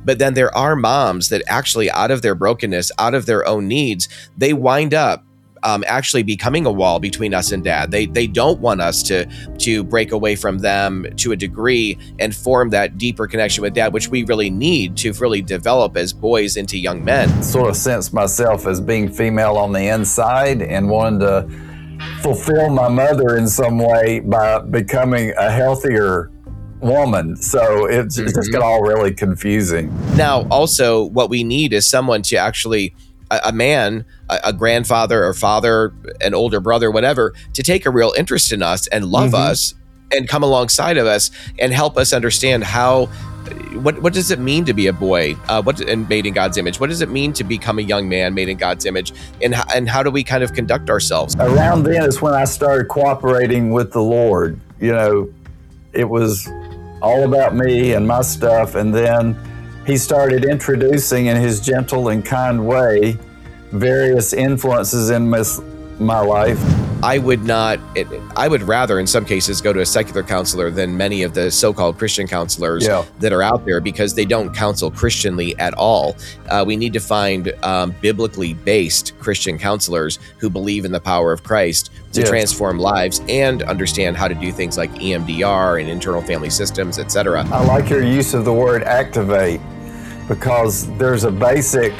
But then there are moms that actually, out of their brokenness, out of their own needs, they wind up actually becoming a wall between us and dad. They don't want us to break away from them to a degree and form that deeper connection with dad, which we really need to really develop as boys into young men. Sort of sense myself as being female on the inside and wanting to fulfill my mother in some way by becoming a healthier woman. So it just got all really confusing. Now, also, what we need is someone to actually, a man, a grandfather or father, an older brother, whatever, to take a real interest in us and love us and come alongside of us and help us understand what does it mean to be a boy and made in God's image? What does it mean to become a young man made in God's image? And how do we kind of conduct ourselves? Around then is when I started cooperating with the Lord. You know, it was all about me and my stuff. And then he started introducing in his gentle and kind way various influences in my life. I would rather in some cases go to a secular counselor than many of the so-called Christian counselors that are out there, because they don't counsel Christianly at all. We need to find biblically based Christian counselors who believe in the power of Christ to transform lives and understand how to do things like EMDR and internal family systems, etc. I like your use of the word activate, because there's a basic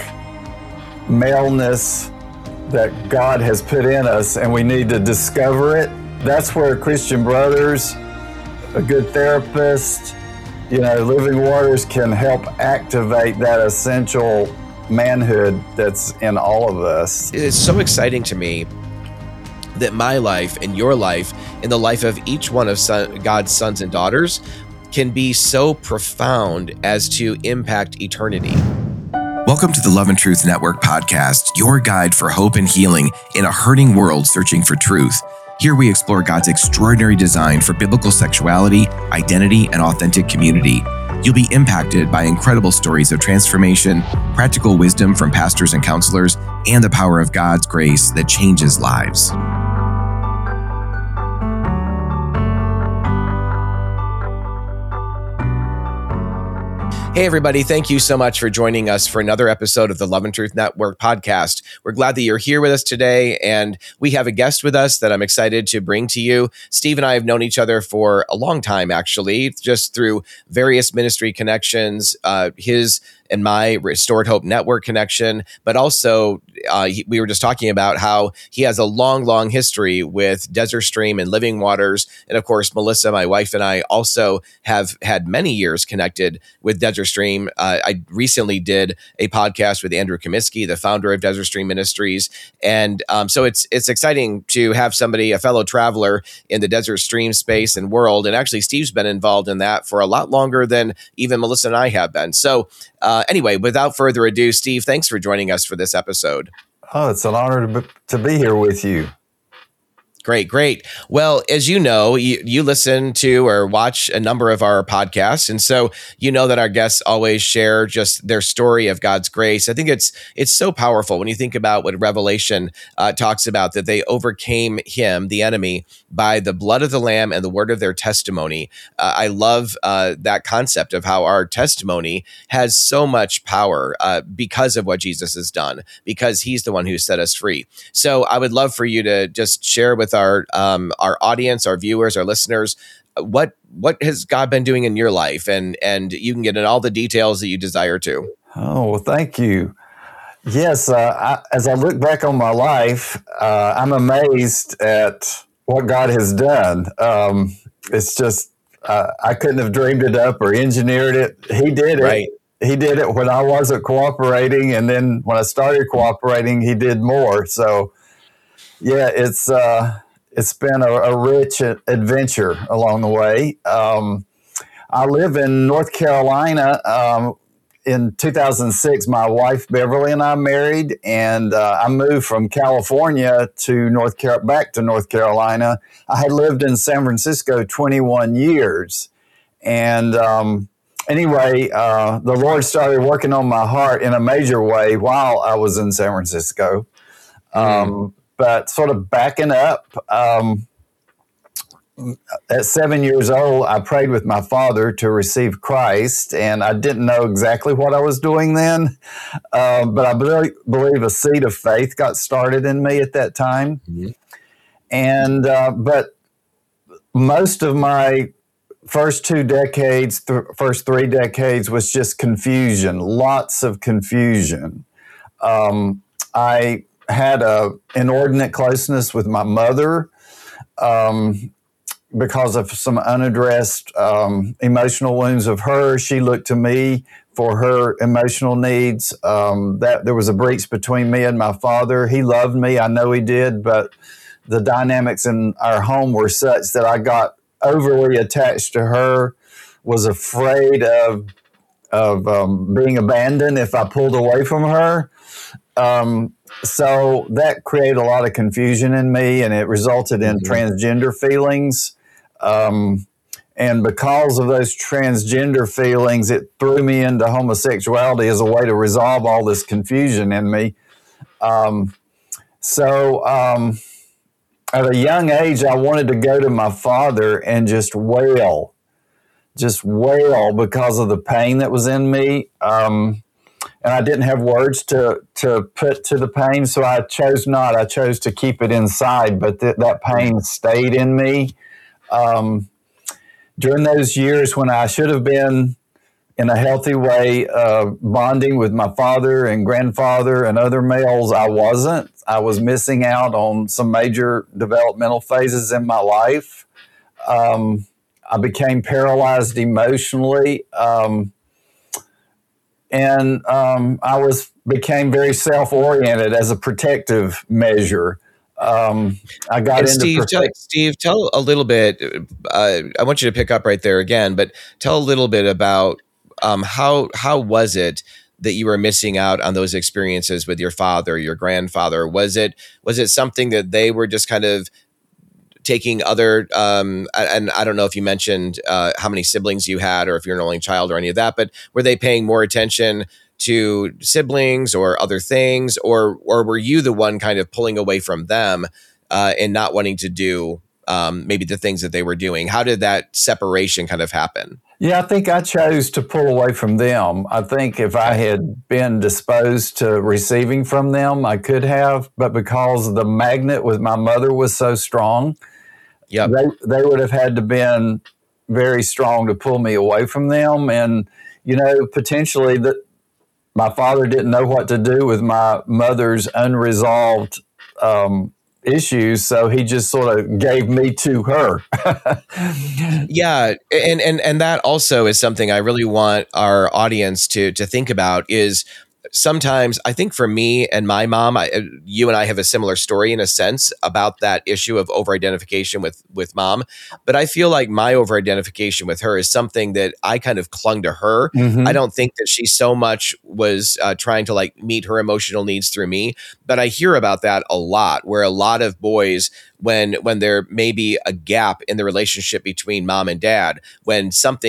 maleness that God has put in us, and we need to discover it. That's where Christian Brothers, a good therapist, Living Waters can help activate that essential manhood that's in all of us. It's so exciting to me that my life and your life and the life of each one of God's sons and daughters can be so profound as to impact eternity. Welcome to the Love and Truth Network podcast, your guide for hope and healing in a hurting world searching for truth. Here we explore God's extraordinary design for biblical sexuality, identity, and authentic community. You'll be impacted by incredible stories of transformation, practical wisdom from pastors and counselors, and the power of God's grace that changes lives. Hey, everybody. Thank you so much for joining us for another episode of the Love and Truth Network podcast. We're glad that you're here with us today, and we have a guest with us that I'm excited to bring to you. Steve and I have known each other for a long time, actually, just through various ministry connections, his and my Restored Hope Network connection, but also we were just talking about how he has a long, long history with Desert Stream and Living Waters. And of course, Melissa, my wife, and I also have had many years connected with Desert Stream. I recently did a podcast with Andrew Comiskey, the founder of Desert Stream Ministries. And so it's exciting to have somebody, a fellow traveler in the Desert Stream space and world. And actually, Steve's been involved in that for a lot longer than even Melissa and I have been. So anyway, without further ado, Steve, thanks for joining us for this episode. Oh, it's an honor to be here with you. Great. Well, as you know, you listen to or watch a number of our podcasts. And so you know that our guests always share just their story of God's grace. I think it's so powerful when you think about what Revelation talks about, that they overcame him, the enemy, by the blood of the Lamb and the word of their testimony. I love that concept of how our testimony has so much power because of what Jesus has done, because he's the one who set us free. So I would love for you to just share with our audience, our viewers, our listeners, what has God been doing in your life, and you can get in all the details that you desire to. Oh, well, thank you. Yes, as I look back on my life, I'm amazed at what God has done. It's just I couldn't have dreamed it up or engineered it. He did it. Right. He did it when I wasn't cooperating, and then when I started cooperating, he did more. So, yeah, it's been a rich adventure along the way. I live in North Carolina. In 2006, my wife Beverly and I married, and I moved from California to back to North Carolina. I had lived in San Francisco 21 years, and anyway, the Lord started working on my heart in a major way while I was in San Francisco. But sort of backing up, at 7 years old, I prayed with my father to receive Christ, and I didn't know exactly what I was doing then, but I believe a seed of faith got started in me at that time. Mm-hmm. And but most of my first 2 decades, first 3 decades was just confusion, lots of confusion. I had an inordinate closeness with my mother because of some unaddressed emotional wounds of her. She looked to me for her emotional needs. That there was a breach between me and my father. He loved me, I know he did, but the dynamics in our home were such that I got overly attached to her, was afraid of being abandoned if I pulled away from her. So that created a lot of confusion in me, and it resulted in transgender feelings. And because of those transgender feelings, it threw me into homosexuality as a way to resolve all this confusion in me. At a young age, I wanted to go to my father and just wail because of the pain that was in me. And I didn't have words to put to the pain, so I chose not. I chose to keep it inside, but that pain stayed in me. During those years when I should have been in a healthy way bonding with my father and grandfather and other males, I wasn't. I was missing out on some major developmental phases in my life. I became paralyzed emotionally, and I became very self-oriented as a protective measure. I got into Steve, tell a little bit. I want you to pick up right there again, but tell a little bit about how was it that you were missing out on those experiences with your father, your grandfather? Was it something that they were just kind of taking other, and I don't know if you mentioned how many siblings you had or if you're an only child or any of that, but were they paying more attention to siblings or other things, or were you the one kind of pulling away from them and not wanting to do maybe the things that they were doing? How did that separation kind of happen? Yeah, I think I chose to pull away from them. I think if I had been disposed to receiving from them, I could have, but because the magnet with my mother was so strong, they would have had to been very strong to pull me away from them. And, potentially my father didn't know what to do with my mother's unresolved issues, so he just sort of gave me to her. Yeah, and that also is something I really want our audience to think about. Is sometimes I think for me and my mom, you and I have a similar story in a sense about that issue of over-identification with mom. But I feel like my over-identification with her is something that I kind of clung to her. Mm-hmm. I don't think that she so much was trying to meet her emotional needs through me. But I hear about that a lot, where a lot of boys, when there may be a gap in the relationship between mom and dad, when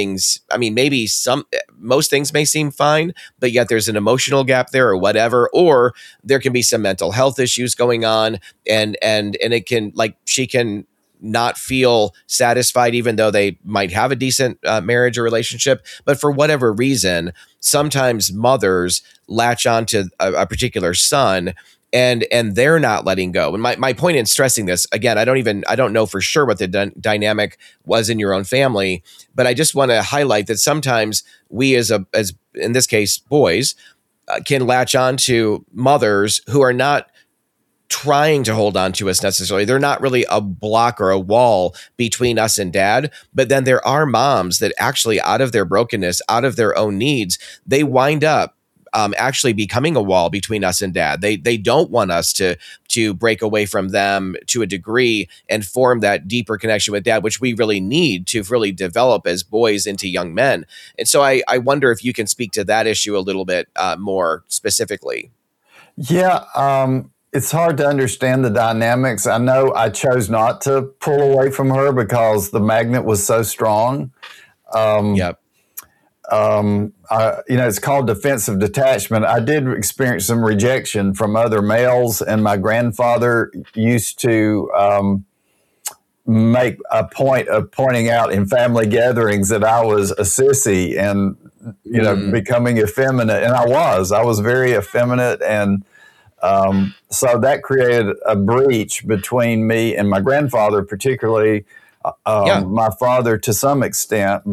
most things may seem fine, but yet there's an emotional gap there or whatever, or there can be some mental health issues going on, and it can, she can not feel satisfied even though they might have a decent marriage or relationship. But for whatever reason, sometimes mothers latch on to a particular son, and they're not letting go. And my point in stressing this, again, I don't know for sure what the dynamic was in your own family, but I just want to highlight that sometimes we as in this case, boys, can latch on to mothers who are not trying to hold on to us necessarily. They're not really a block or a wall between us and dad. But then there are moms that actually, out of their brokenness, out of their own needs, they wind up actually becoming a wall between us and dad. They don't want us to break away from them to a degree and form that deeper connection with dad, which we really need to really develop as boys into young men. And so I wonder if you can speak to that issue a little bit more specifically. Yeah, it's hard to understand the dynamics. I know I chose not to pull away from her because the magnet was so strong. Yep. It's called defensive detachment. I did experience some rejection from other males, and my grandfather used to make a point of pointing out in family gatherings that I was a sissy and, becoming effeminate. And I was very effeminate. And so that created a breach between me and my grandfather, particularly my father to some extent.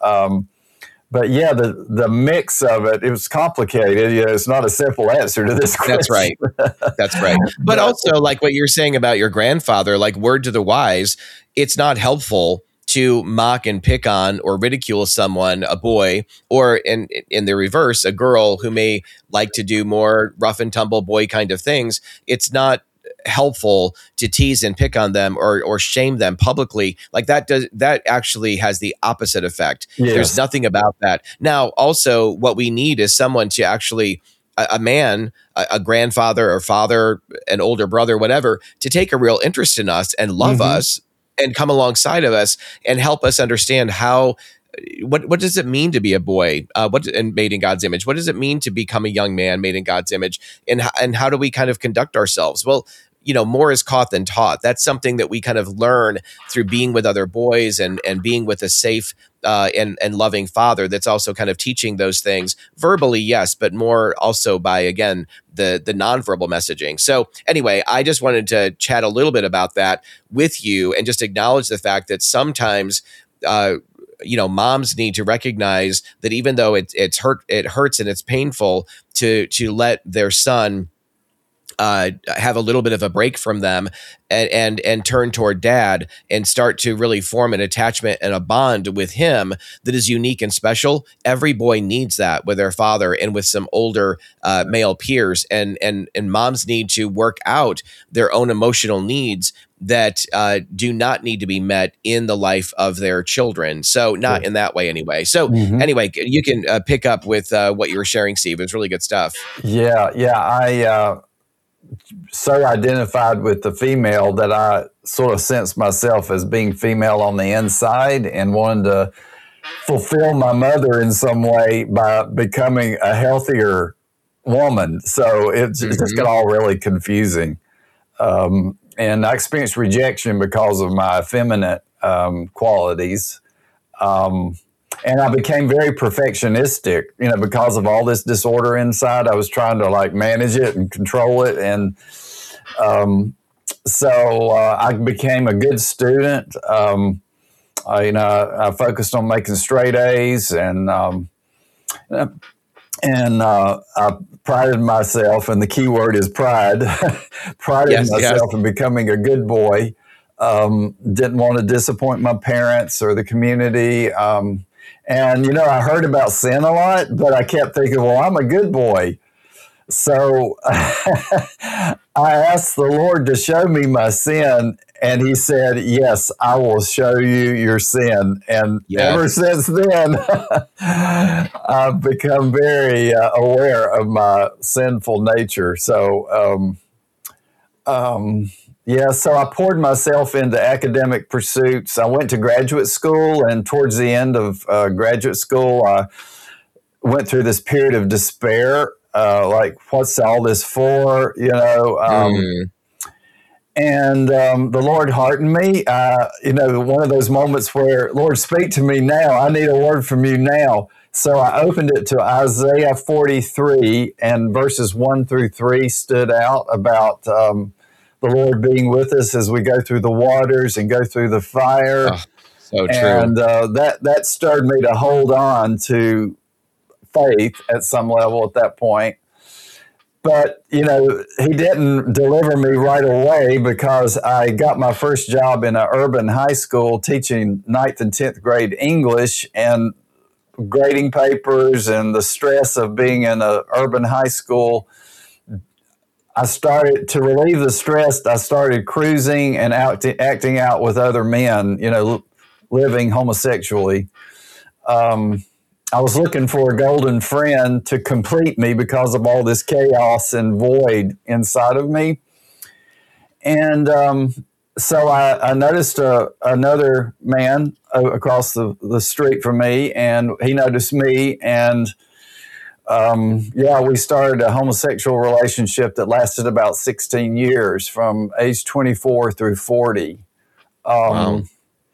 But yeah, the mix of it was complicated. It's not a simple answer to this question. That's right. That's right. But also, like what you're saying about your grandfather, like word to the wise, it's not helpful to mock and pick on or ridicule someone, a boy, or in the reverse, a girl who may like to do more rough and tumble boy kind of things. It's not helpful to tease and pick on them or shame them publicly. Like that actually has the opposite effect. Yes. There's nothing about that. Now, also what we need is someone to actually, a man, a grandfather or father, an older brother, whatever, to take a real interest in us and love us and come alongside of us and help us understand how, what does it mean to be a boy and made in God's image? What does it mean to become a young man made in God's image? And how do we kind of conduct ourselves? Well, more is caught than taught. That's something that we kind of learn through being with other boys and being with a safe and loving father that's also kind of teaching those things verbally, yes, but more also by, again, the nonverbal messaging. So anyway, I just wanted to chat a little bit about that with you and just acknowledge the fact that sometimes moms need to recognize that even though it hurts and it's painful to let their son have a little bit of a break from them and turn toward dad and start to really form an attachment and a bond with him that is unique and special. Every boy needs that with their father and with some older male peers, and moms need to work out their own emotional needs that do not need to be met in the life of their children. So not in that way anyway. So anyway, you can pick up with what you were sharing, Steve. It's really good stuff. Yeah. I so identified with the female that I sort of sensed myself as being female on the inside and wanted to fulfill my mother in some way by becoming a healthier woman. So it just got all really confusing. And I experienced rejection because of my effeminate qualities. And I became very perfectionistic, because of all this disorder inside. I was trying to manage it and control it. And so I became a good student. I focused on making straight A's and I prided myself, and the key word is pride, prided myself in becoming a good boy. Didn't want to disappoint my parents or the community. And, I heard about sin a lot, but I kept thinking, well, I'm a good boy. So I asked the Lord to show me my sin, and he said, yes, I will show you your sin. And ever since then, I've become very aware of my sinful nature. So, so I poured myself into academic pursuits. I went to graduate school, and towards the end of graduate school, I went through this period of despair. What's all this for? And the Lord heartened me. One of those moments where, Lord, speak to me now. I need a word from you now. So I opened it to Isaiah 43, and verses 1 through 3 stood out about the Lord being with us as we go through the waters and go through the fire. Oh, so true. And that stirred me to hold on to faith at some level at that point. But, he didn't deliver me right away, because I got my first job in an urban high school teaching 9th and 10th grade English, and grading papers and the stress of being in an urban high school. I started to relieve the stress. I started cruising and acting out with other men, living homosexually. I was looking for a golden friend to complete me because of all this chaos and void inside of me. And so I noticed another man across the street from me, and he noticed me, and we started a homosexual relationship that lasted about 16 years, from age 24 through 40. Wow.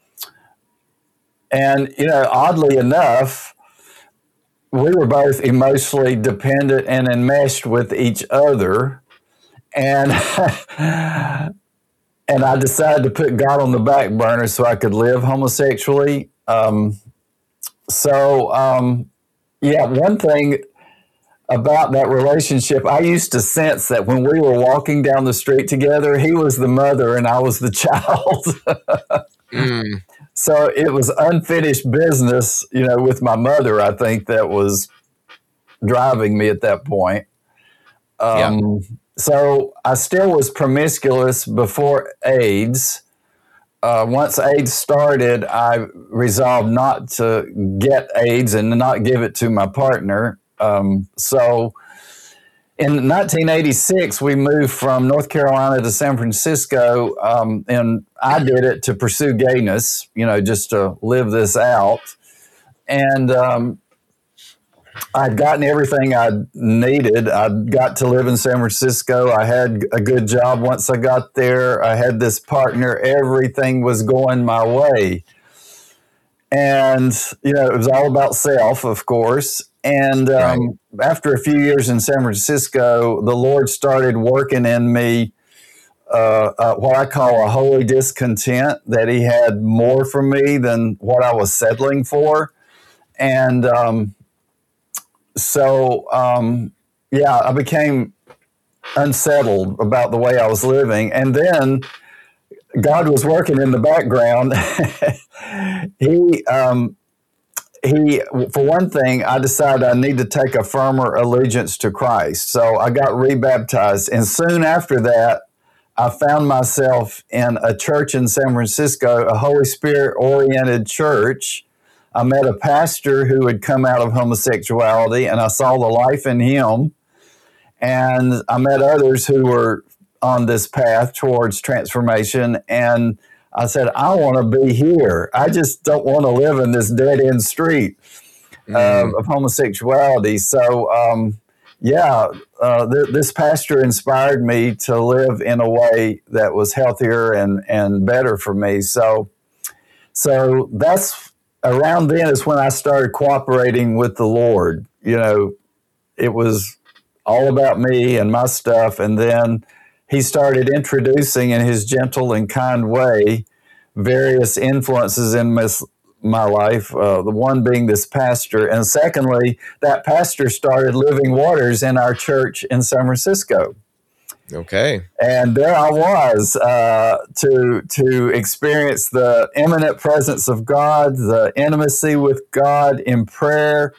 And, oddly enough, we were both emotionally dependent and enmeshed with each other. And and I decided to put God on the back burner so I could live homosexually. One thing about that relationship, I used to sense that when we were walking down the street together, he was the mother and I was the child. So it was unfinished business, with my mother, I think, that was driving me at that point. So I still was promiscuous before AIDS. Once AIDS started, I resolved not to get AIDS and not give it to my partner. So in 1986, we moved from North Carolina to San Francisco, and I did it to pursue gayness, just to live this out. And I'd gotten everything I needed. I got to live in San Francisco. I had a good job once I got there. I had this partner. Everything was going my way. And, it was all about self, of course. And after a few years in San Francisco, the Lord started working in me what I call a holy discontent, that he had more for me than what I was settling for. And I became unsettled about the way I was living. And then God was working in the background. He, for one thing, I decided I need to take a firmer allegiance to Christ. So I got rebaptized. And soon after that, I found myself in a church in San Francisco, a Holy Spirit-oriented church. I met a pastor who had come out of homosexuality, and I saw the life in him. And I met others who were on this path towards transformation. And I said, I want to be here. I just don't want to live in this dead-end street of homosexuality. So, this pastor inspired me to live in a way that was healthier and better for me. So that's around then is when I started cooperating with the Lord. It was all about me and my stuff. And then he started introducing in his gentle and kind way various influences in my life, the one being this pastor. And secondly, that pastor started Living Waters in our church in San Francisco. Okay. And there I was to experience the imminent presence of God, the intimacy with God in prayer,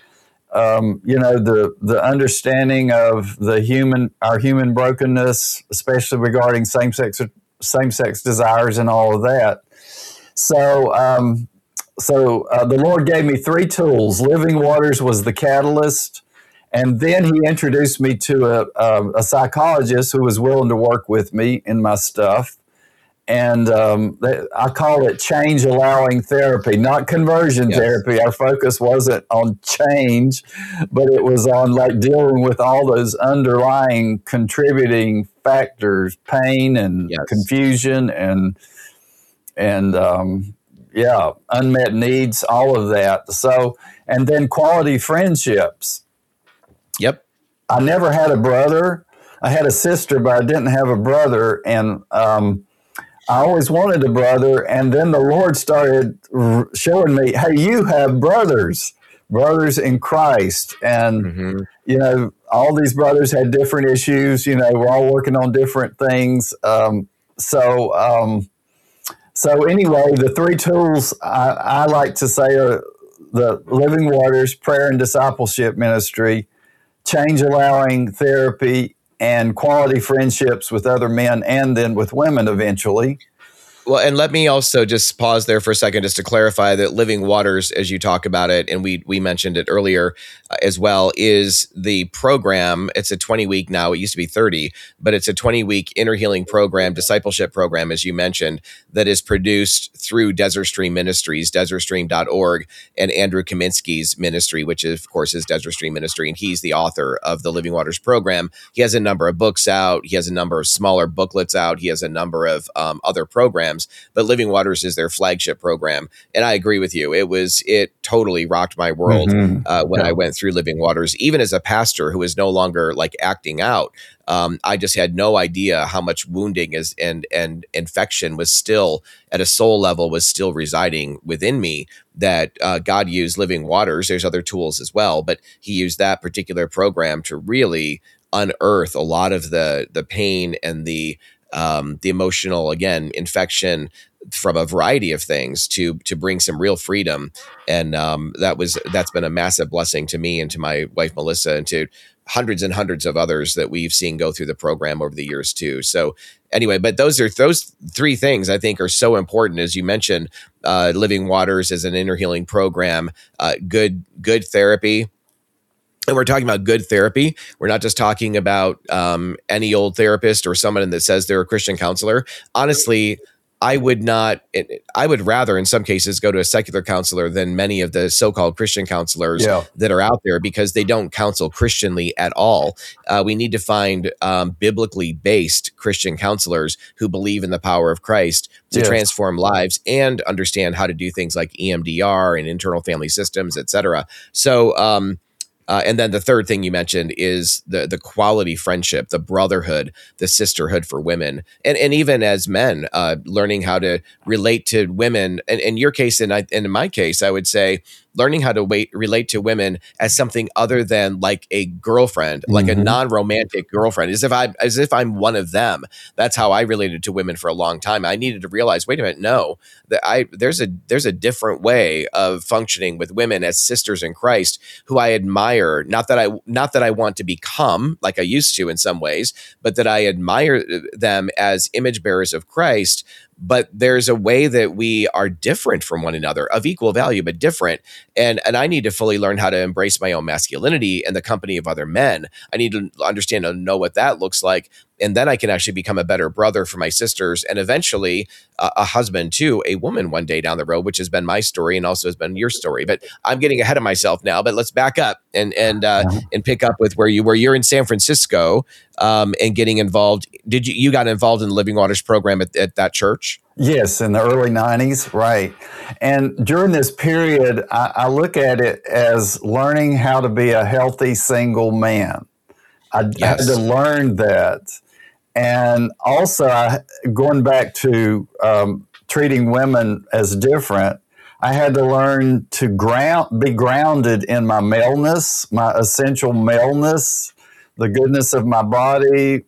the understanding of our human brokenness, especially regarding same-sex desires and all of that. So the Lord gave me 3 tools. Living Waters was the catalyst. And then he introduced me to a psychologist who was willing to work with me in my stuff. And I call it change-allowing therapy, not conversion therapy. Our focus wasn't on change, but it was on dealing with all those underlying contributing factors, pain and confusion and unmet needs, all of that. So, and then quality friendships. Yep. I never had a brother. I had a sister, but I didn't have a brother. And I always wanted a brother. And then the Lord started showing me, hey, you have brothers in Christ. And, all these brothers had different issues. We're all working on different things. So anyway, the 3 tools I like to say are the Living Waters Prayer and Discipleship Ministry, change-allowing therapy, and quality friendships with other men and then with women eventually. Well, and let me also just pause there for a second just to clarify that Living Waters, as you talk about it, and we mentioned it earlier as well, is the program. It's a 20-week now. It used to be 30, but it's a 20-week inner healing program, discipleship program, as you mentioned, that is produced through Desert Stream Ministries, desertstream.org, and Andrew Kaminsky's ministry, which is, of course is Desert Stream Ministry, and he's the author of the Living Waters program. He has a number of books out. He has a number of smaller booklets out. He has a number of other programs. programs, but Living Waters is their flagship program. And I agree with you. It totally rocked my world when I went through Living Waters, even as a pastor who is no longer like acting out. I just had no idea how much wounding and infection was still at a soul level was still residing within me, that God used Living Waters. There's other tools as well, but he used that particular program to really unearth a lot of the pain and the emotional, again, infection from a variety of things to bring some real freedom. And that's been a massive blessing to me and to my wife, Melissa, and to hundreds and hundreds of others that we've seen go through the program over the years too. So anyway, but those three things I think are so important. As you mentioned, Living Waters is an inner healing program, good therapy. And we're talking about good therapy. We're not just talking about any old therapist or someone that says they're a Christian counselor. Honestly, I would rather in some cases go to a secular counselor than many of the so-called Christian counselors that are out there, because they don't counsel Christianly at all. We need to find biblically based Christian counselors who believe in the power of Christ to transform lives and understand how to do things like EMDR and internal family systems, et cetera. So, and then the third thing you mentioned is the quality friendship, the brotherhood, the sisterhood for women. And even as men, learning how to relate to women. And in your case, and in my case, I would say learning how to relate to women as something other than like a girlfriend, like a non-romantic girlfriend, as if I'm one of them. That's how I related to women for a long time. I needed to realize, wait a minute, no, that there's a different way of functioning with women as sisters in Christ who I admire. Not that I want to become like I used to in some ways, but that I admire them as image bearers of Christ. But there's a way that we are different from one another, of equal value, but different. And I need to fully learn how to embrace my own masculinity in the company of other men. I need to understand and know what that looks like. And then I can actually become a better brother for my sisters, and eventually a husband to a woman one day down the road, which has been my story and also has been your story. But I'm getting ahead of myself now. But let's back up and pick up with where you were. You're in San Francisco and getting involved. You got involved in the Living Waters program at that church? Yes, in the early 90s, right. And during this period, I look at it as learning how to be a healthy single man. I had to learn that. And also, going back to treating women as different, I had to learn to be grounded in my maleness, my essential maleness, the goodness of my body,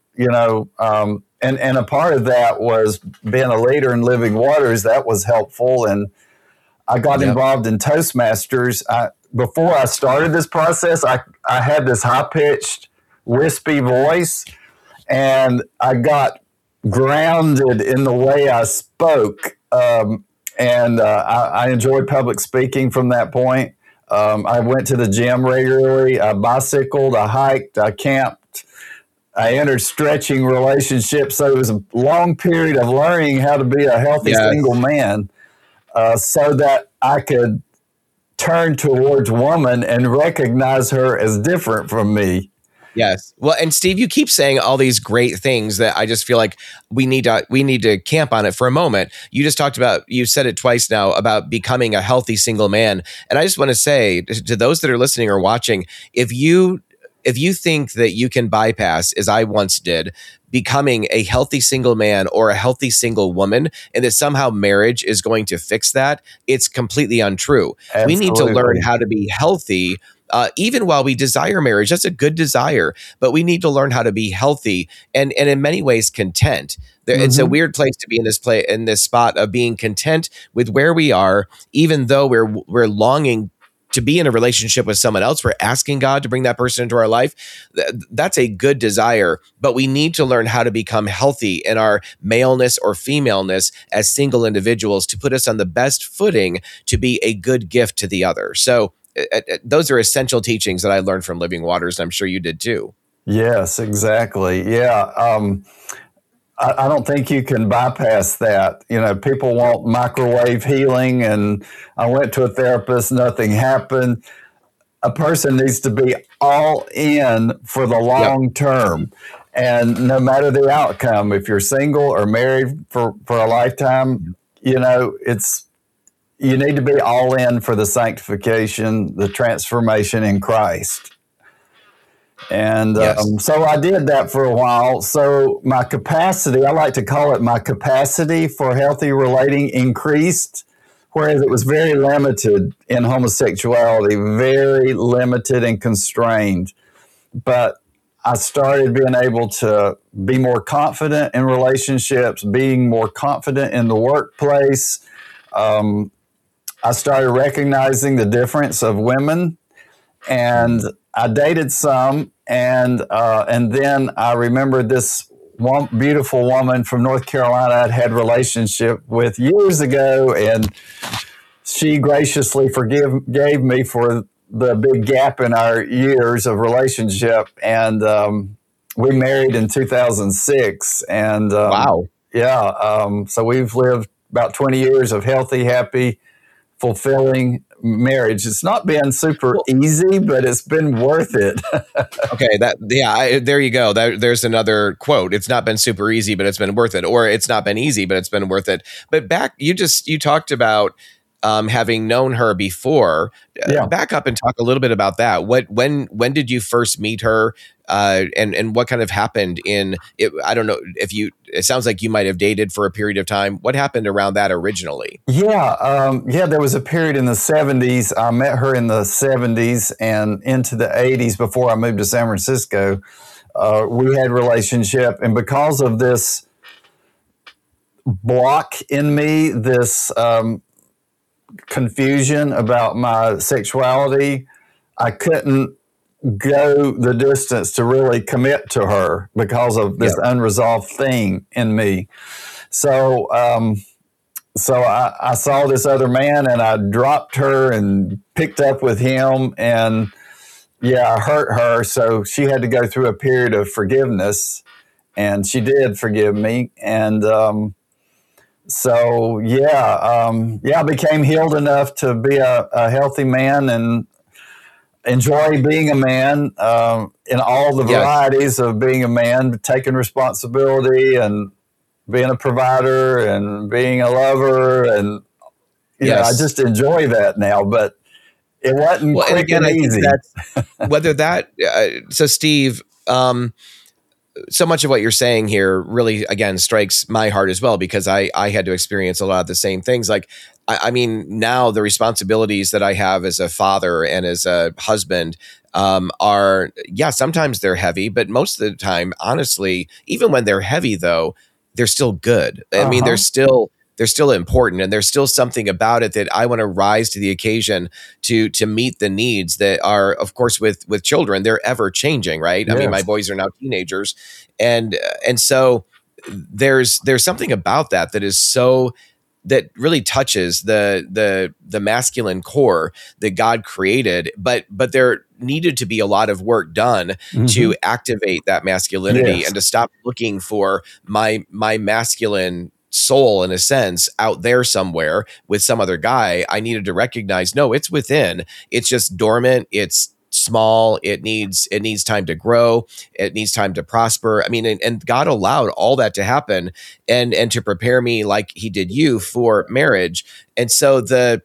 and a part of that was being a leader in Living Waters. That was helpful. And I got involved in Toastmasters. Before I started this process, I had this high-pitched, wispy voice, and I got grounded in the way I spoke. I enjoyed public speaking from that point. I went to the gym regularly. I bicycled, I hiked, I camped. I entered stretching relationships. So it was a long period of learning how to be a healthy single man so that I could turn towards woman and recognize her as different from me. Yes. Well, and Steve, you keep saying all these great things that I just feel like we need to camp on it for a moment. You just talked about, you said it twice now, about becoming a healthy single man. And I just want to say to those that are listening or watching, if you think that you can bypass, as I once did, becoming a healthy single man or a healthy single woman, and that somehow marriage is going to fix that, it's completely untrue. Absolutely. We need to learn how to be healthy. Even while we desire marriage, that's a good desire, but we need to learn how to be healthy and in many ways content. It's a weird place to be in this spot of being content with where we are, even though we're longing to be in a relationship with someone else. We're asking God to bring that person into our life. That's a good desire, but we need to learn how to become healthy in our maleness or femaleness as single individuals to put us on the best footing to be a good gift to the other. So those are essential teachings that I learned from Living Waters. And I'm sure you did too. Yes, exactly. Yeah. I don't think you can bypass that. People want microwave healing, and I went to a therapist, nothing happened. A person needs to be all in for the long term. And no matter the outcome, if you're single or married for a lifetime, you know, you need to be all in for the sanctification, the transformation in Christ. And Yes. so I did that for a while. So my capacity, I like to call it my capacity for healthy relating increased, whereas it was very limited in homosexuality, very limited and constrained. But I started being able to be more confident in relationships, being more confident in the workplace. I started recognizing the difference of women, and I dated some, and then I remembered this one beautiful woman from North Carolina I'd had a relationship with years ago, and she graciously gave me for the big gap in our years of relationship, and we married in 2006. And Wow. so we've lived about 20 years of healthy, happy, fulfilling marriage. It's not been super easy, but it's been worth it. Okay, there you go. There's another quote. It's not been super easy, but it's been worth it. Or it's not been easy, but it's been worth it. But you talked about having known her before. Back up and talk a little bit about that. When did you first meet her? And what kind of happened in it? I don't know it sounds like you might have dated for a period of time. What happened around that originally? There was a period in the 70s. I met her in the 70s and into the 80s before I moved to San Francisco. We had a relationship, and because of this block in me, this confusion about my sexuality, I couldn't go the distance to really commit to her because of this unresolved thing in me. So I saw this other man, and I dropped her and picked up with him, and I hurt her. So she had to go through a period of forgiveness, and she did forgive me. And I became healed enough to be a healthy man and enjoy being a man in all the varieties of being a man, taking responsibility and being a provider and being a lover. And I just enjoy that now, but it wasn't quick and easy. So Steve, so much of what you're saying here really, again, strikes my heart as well, because I had to experience a lot of the same things. Like, I mean, now the responsibilities that I have as a father and as a husband are, sometimes they're heavy, but most of the time, honestly, even when they're heavy, though, they're still good. I mean, they're still important, and there's still something about it that I want to rise to the occasion to meet the needs that are, of course, with children. They're ever changing, right? Yes. I mean, my boys are now teenagers, and so there's something about that that really touches the masculine core that God created, but there needed to be a lot of work done to activate that masculinity and to stop looking for my masculine soul, in a sense, out there somewhere with some other guy. I needed to recognize, no, it's within. It's just dormant. It's small. It needs time to grow. It needs time to prosper. I mean, and God allowed all that to happen and to prepare me, like he did you, for marriage. And so but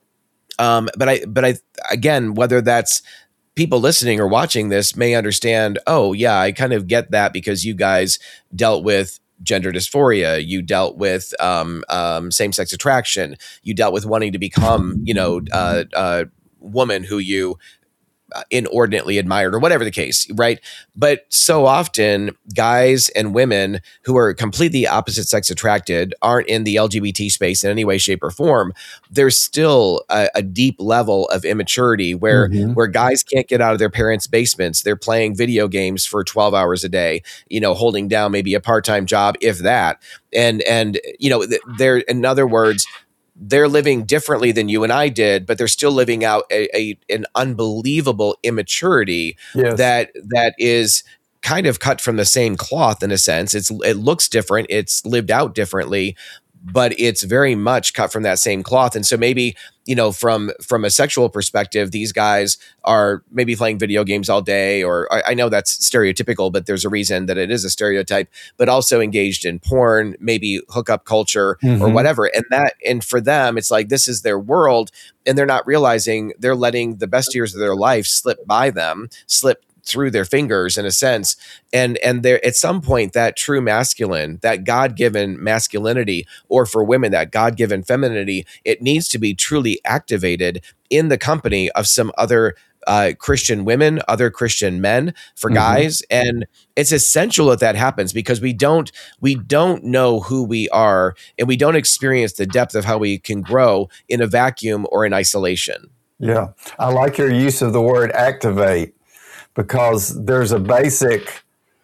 I again, whether that's people listening or watching this may understand, oh yeah, I kind of get that, because you guys dealt with gender dysphoria, you dealt with same-sex attraction, you dealt with wanting to become, a woman who you inordinately admired, or whatever the case, right? But so often guys and women who are completely opposite sex attracted aren't in the LGBT space in any way, shape, or form. There's still a deep level of immaturity where guys can't get out of their parents' basements. They're playing video games for 12 hours a day, holding down maybe a part-time job, if that. And they're, in other words, they're living differently than you and I did, but they're still living out an unbelievable immaturity that is kind of cut from the same cloth, in a sense. It looks different. It's lived out differently, but it's very much cut from that same cloth. And so maybe, from a sexual perspective, these guys are maybe playing video games all day, or I know that's stereotypical, but there's a reason that it is a stereotype, but also engaged in porn, maybe hookup culture or whatever. And for them, it's like, this is their world, and they're not realizing they're letting the best years of their life slip by them, slip through their fingers in a sense. And there, at some point, that true masculine, that God-given masculinity, or for women, that God-given femininity, it needs to be truly activated in the company of some other Christian women, other Christian men, for guys. And it's essential that happens, because we don't know who we are, and we don't experience the depth of how we can grow in a vacuum or in isolation. Yeah. I like your use of the word activate, because there's a basic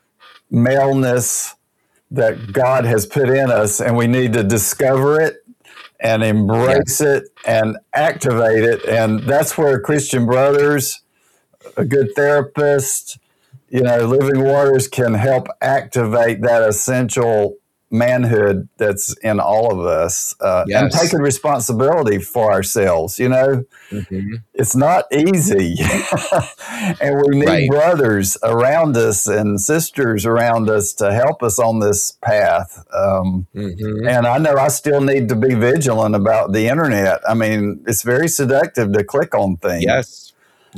maleness that God has put in us, and we need to discover it and embrace it and activate it. And that's where Christian Brothers, a good therapist, Living Waters can help activate that essential manhood that's in all of us, and taking responsibility for ourselves. It's not easy. And we need brothers around us and sisters around us to help us on this path. And I know I still need to be vigilant about the internet. I mean, it's very seductive to click on things. Yes.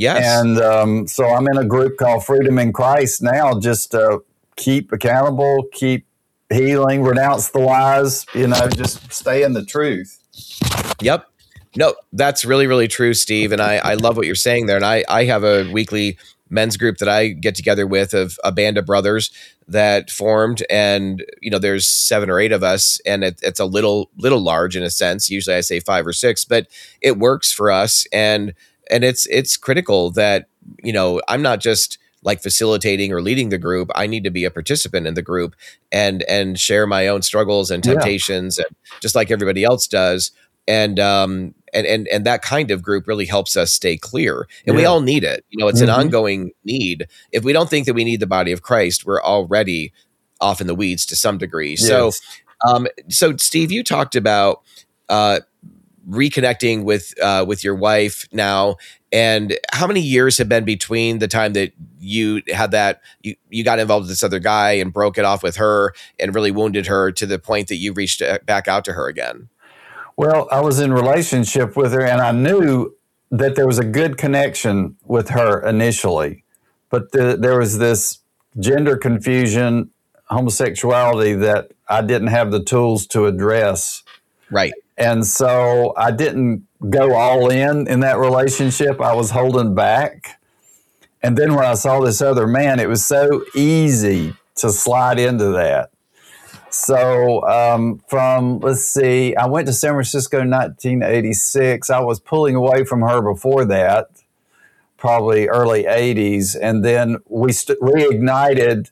And so I'm in a group called Freedom in Christ now, just to keep accountable, keep healing, renounce the lies, just stay in the truth. Yep. No, that's really, really true, Steve. And I love what you're saying there. And I have a weekly men's group that I get together with, of a band of brothers that formed. And, there's 7 or 8 of us, and it's a little large in a sense. Usually I say 5 or 6, but it works for us. And it's critical that, I'm not just like facilitating or leading the group. I need to be a participant in the group and share my own struggles and temptations, and just like everybody else does. And that kind of group really helps us stay clear. And we all need it. It's an ongoing need. If we don't think that we need the body of Christ, we're already off in the weeds to some degree. Yes. So Steve, you talked about reconnecting with your wife now, and how many years have been between the time that you had that you got involved with this other guy and broke it off with her and really wounded her, to the point that you reached back out to her again? Well, I was in relationship with her, and I knew that there was a good connection with her initially, but there was this gender confusion, homosexuality, that I didn't have the tools to address. Right. And so I didn't go all in that relationship. I was holding back. And then when I saw this other man, it was so easy to slide into that. So I went to San Francisco in 1986. I was pulling away from her before that, probably early 80s. And then we reignited.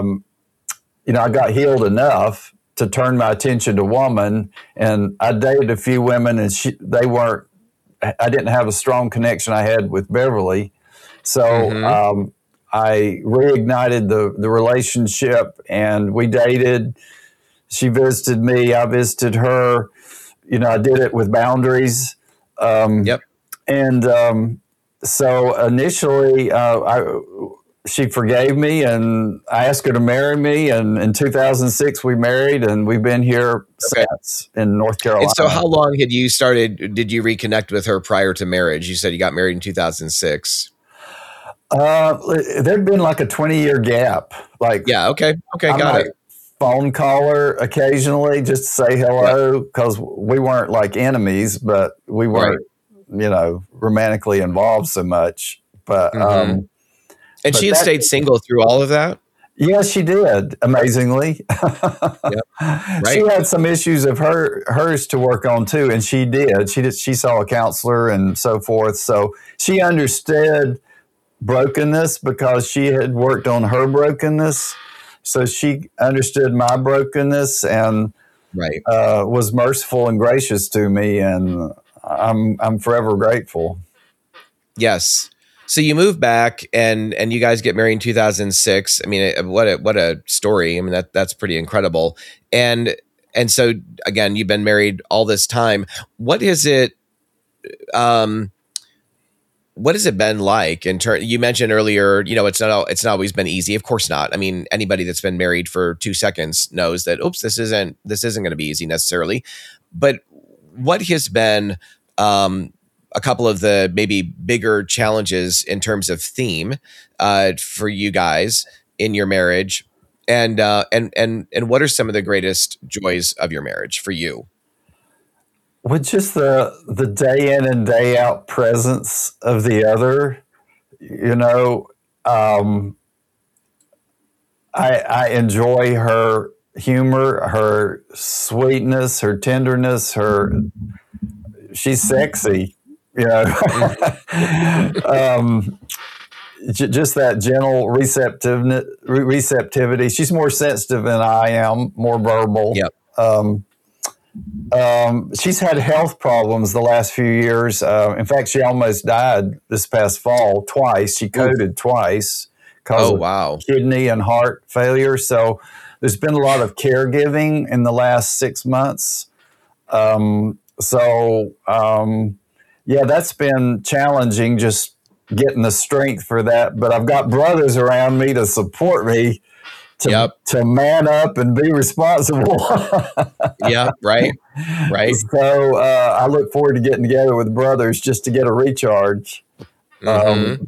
I got healed enough to turn my attention to woman, and I dated a few women, and I didn't have a strong connection I had with Beverly. So I reignited the relationship, and we dated. She visited me, I visited her. I did it with boundaries. And so initially, she forgave me, and I asked her to marry me. And in 2006, we married, and we've been here since in North Carolina. And so how long did you reconnect with her prior to marriage? You said you got married in 2006. There'd been like a 20-year gap. Okay, got it. Phone call her occasionally just to say hello, because we weren't like enemies, but we weren't, romantically involved so much. But and she had stayed single through all of that? Yeah, she did, amazingly. She had some issues of hers to work on too, and she did. She saw a counselor and so forth. So she understood brokenness because she had worked on her brokenness. So she understood my brokenness and was merciful and gracious to me, and I'm forever grateful. Yes. So you move back and you guys get married in 2006. I mean, what a story. I mean, that's pretty incredible. And so again, you've been married all this time. What is it what has it been like in turn? You mentioned earlier, it's not always been easy. Of course not. I mean, anybody that's been married for 2 seconds knows that, oops, this isn't going to be easy necessarily. But what has been a couple of the maybe bigger challenges in terms of theme for you guys in your marriage, and what are some of the greatest joys of your marriage for you? With just the day in and day out presence of the other, I enjoy her humor, her sweetness, her tenderness, she's sexy, just that gentle receptivity. She's more sensitive than I am, more verbal. Yep. She's had health problems the last few years. In fact, she almost died this past fall twice. She coded twice because of kidney and heart failure. So there's been a lot of caregiving in the last 6 months. That's been challenging, just getting the strength for that. But I've got brothers around me to support me to man up and be responsible. Yeah, right. So I look forward to getting together with brothers just to get a recharge. I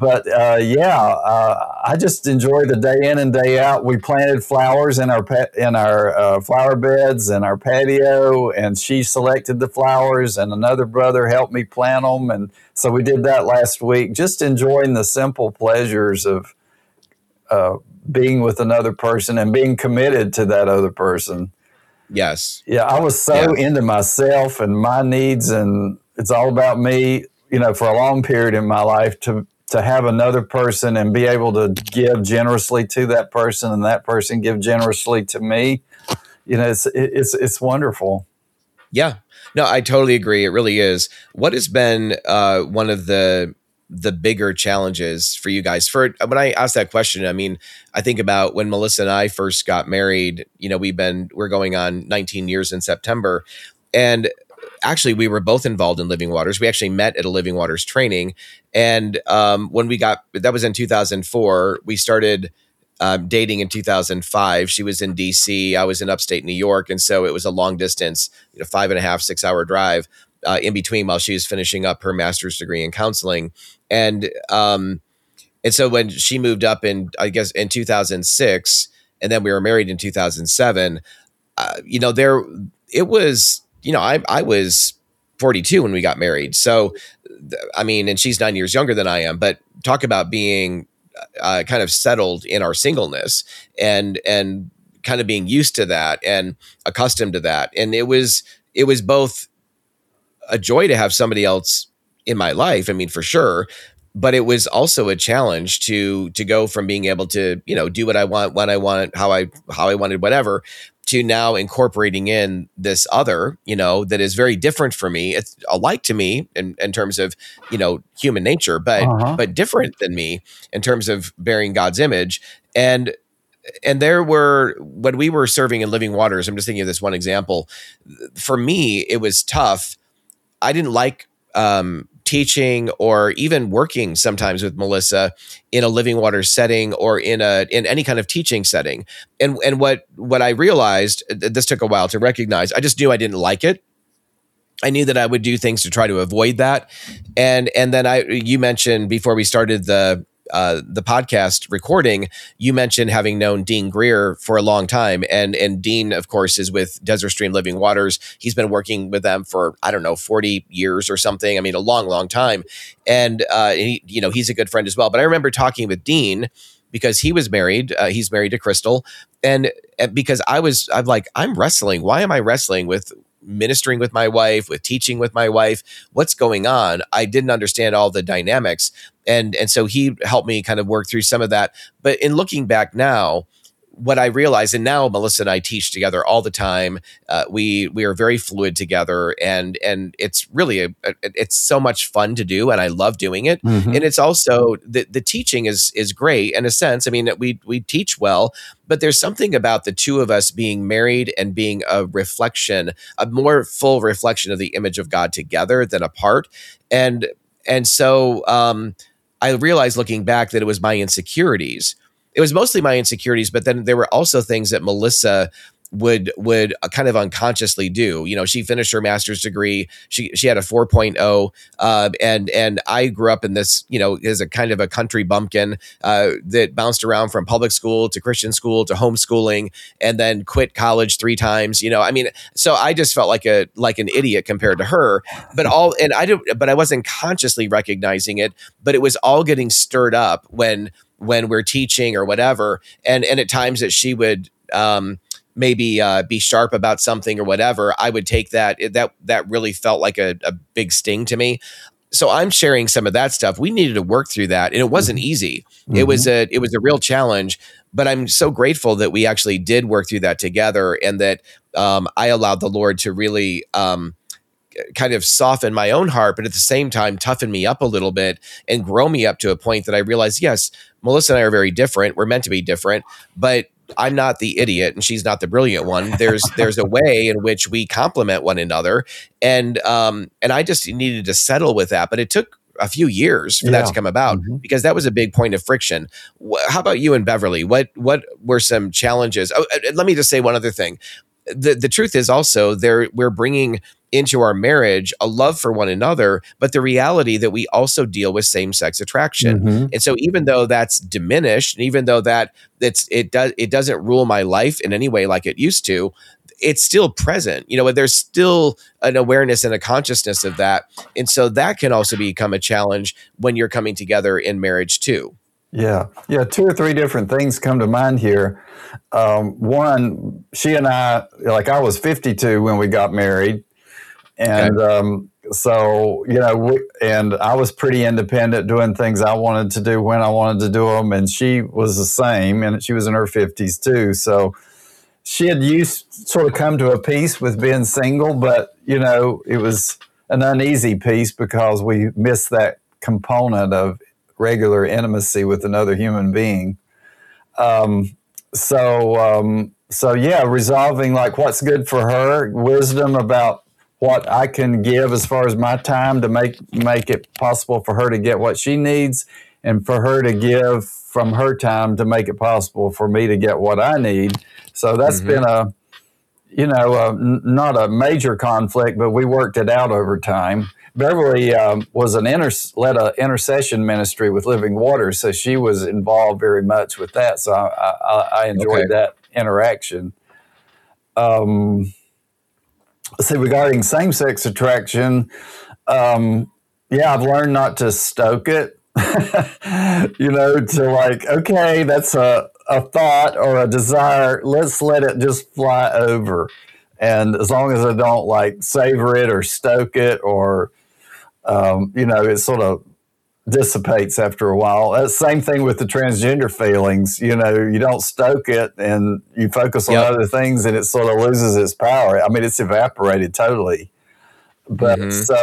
just enjoy the day in and day out. We planted flowers in our flower beds and our patio, and she selected the flowers, and another brother helped me plant them. And so we did that last week, just enjoying the simple pleasures of being with another person and being committed to that other person. Yes. Yeah, I was so into myself and my needs, and it's all about me, for a long period in my life, to have another person and be able to give generously to that person and that person give generously to me. It's wonderful. Yeah. No, I totally agree. It really is. What has been one of the bigger challenges for you guys? When I asked that question, I mean, I think about when Melissa and I first got married. We're going on 19 years in September, and actually we were both involved in Living Waters. We actually met at a Living Waters training, and when that was in 2004. We started dating in 2005. She was in DC, I was in upstate New York, and so it was a long distance, 5.5, 6 hour drive in between while she was finishing up her master's degree in counseling. And so when she moved up in 2006, and then we were married in 2007, I was 42 when we got married. So, and she's 9 years younger than I am, but talk about being kind of settled in our singleness and kind of being used to that and accustomed to that. And it was both a joy to have somebody else in my life, for sure. But it was also a challenge to go from being able to, do what I want, when I want, how I wanted, whatever, to now incorporating in this other, that is very different for me. It's alike to me in terms of, human nature, but different than me in terms of bearing God's image. And there were, when we were serving in Living Waters, I'm just thinking of this one example. For me, it was tough. I didn't like teaching or even working sometimes with Melissa in a Living Waters setting or in any kind of teaching setting. And what I realized, this took a while to recognize, I just knew I didn't like it. I knew that I would do things to try to avoid that. And then you mentioned before we started the podcast recording, you mentioned having known Dean Greer for a long time. And Dean, of course, is with Desert Stream Living Waters. He's been working with them for, 40 years or something. a long, long time. And, he's a good friend as well. But I remember talking with Dean because he was married. He's married to Crystal. And because I'm like, I'm wrestling. Why am I wrestling with ministering with my wife, with teaching with my wife? What's going on? I didn't understand all the dynamics. And so he helped me kind of work through some of that. But in looking back now, what I realized, and now Melissa and I teach together all the time. We are very fluid together, and it's really it's so much fun to do, and I love doing it. Mm-hmm. And it's also the teaching is great in a sense. I mean, we teach well, but there's something about the two of us being married and being a more full reflection of the image of God together than apart. And so I realized looking back that it was my insecurities. It was mostly my insecurities, but then there were also things that Melissa would kind of unconsciously do. You know, she finished her master's degree. She had a 4.0, and I grew up in this, you know, as a kind of a country bumpkin that bounced around from public school to Christian school to homeschooling, and then quit college 3 times. You know, I mean, so I just felt like an idiot compared to her. But I wasn't consciously recognizing it. But it was all getting stirred up when we're teaching or whatever, and at times that she would maybe be sharp about something or whatever, I would take that really felt like a big sting to me. So I'm sharing some of that stuff. We needed to work through that, and it wasn't easy. Mm-hmm. It was a real challenge, but I'm so grateful that we actually did work through that together, and that I allowed the Lord to really kind of soften my own heart, but at the same time toughen me up a little bit and grow me up to a point that I realized, yes, Melissa and I are very different. We're meant to be different, but I'm not the idiot and she's not the brilliant one. There's a way in which we complement one another. And I just needed to settle with that, but it took a few years for that to come about, mm-hmm. because that was a big point of friction. How about you and Beverly? What were some challenges? Oh, let me just say one other thing. The truth is also we're bringing into our marriage a love for one another, but the reality that we also deal with same-sex attraction. Mm-hmm. And so even though that's diminished, and even though that it doesn't rule my life in any way like it used to, it's still present. You know, there's still an awareness and a consciousness of that. And so that can also become a challenge when you're coming together in marriage too. Yeah. 2 or 3 different things come to mind here. One, she and I was 52 when we got married. And so, you know, and I was pretty independent, doing things I wanted to do when I wanted to do them. And she was the same, and she was in her 50s too. So she had sort of come to a peace with being single, but, you know, it was an uneasy peace because we missed that component of regular intimacy with another human being. So resolving like what's good for her, wisdom about what I can give as far as my time to make it possible for her to get what she needs, and for her to give from her time to make it possible for me to get what I need. So that's mm-hmm. been not a major conflict, but we worked it out over time. Beverly led an intercession ministry with Living Water, so she was involved very much with that. So I enjoyed that interaction. Regarding same-sex attraction, I've learned not to stoke it. You know, to like, okay, that's a thought or a desire. Let's let it just fly over. And as long as I don't like savor it or stoke it, or it sort of dissipates after a while. That's the same thing with the transgender feelings. You know, you don't stoke it and you focus on other things, and it sort of loses its power. I mean, it's evaporated totally. But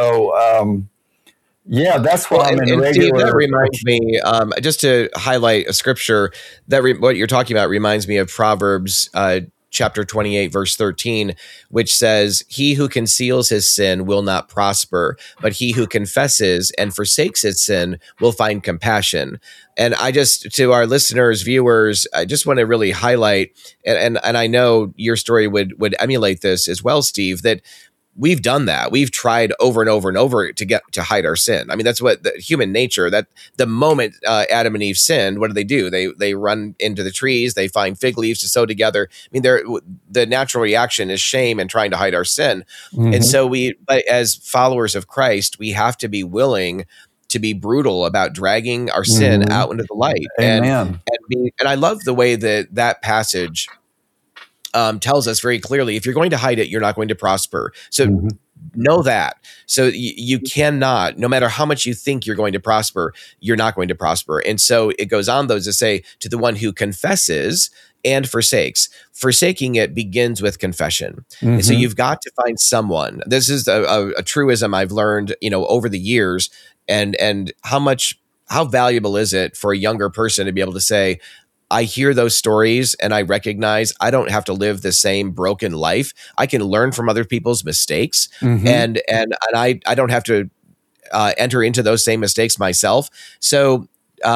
that's why I'm in regular. Steve, that reminds me, just to highlight a scripture, what you're talking about reminds me of Proverbs chapter 28, verse 13, which says, "He who conceals his sin will not prosper, but he who confesses and forsakes his sin will find compassion." And to our listeners, viewers, I just want to really highlight, and I know your story would emulate this as well, Steve, that we've done that. We've tried over and over and over to hide our sin. I mean, that's what the human nature, that the moment Adam and Eve sinned, what do? They run into the trees, they find fig leaves to sew together. I mean, the natural reaction is shame and trying to hide our sin. Mm-hmm. And so but as followers of Christ, we have to be willing to be brutal about dragging our sin out into the light. Amen. And I love the way that passage tells us very clearly, if you're going to hide it, you're not going to prosper. So Know that. So you cannot, no matter how much you think you're going to prosper, you're not going to prosper. And so it goes on, though, to say, to the one who confesses and forsakes. Forsaking it begins with confession. And so you've got to find someone. This is a truism I've learned, over the years, and how valuable is it for a younger person to be able to say, I hear those stories and I recognize I don't have to live the same broken life. I can learn from other people's mistakes, and I don't have to enter into those same mistakes myself. So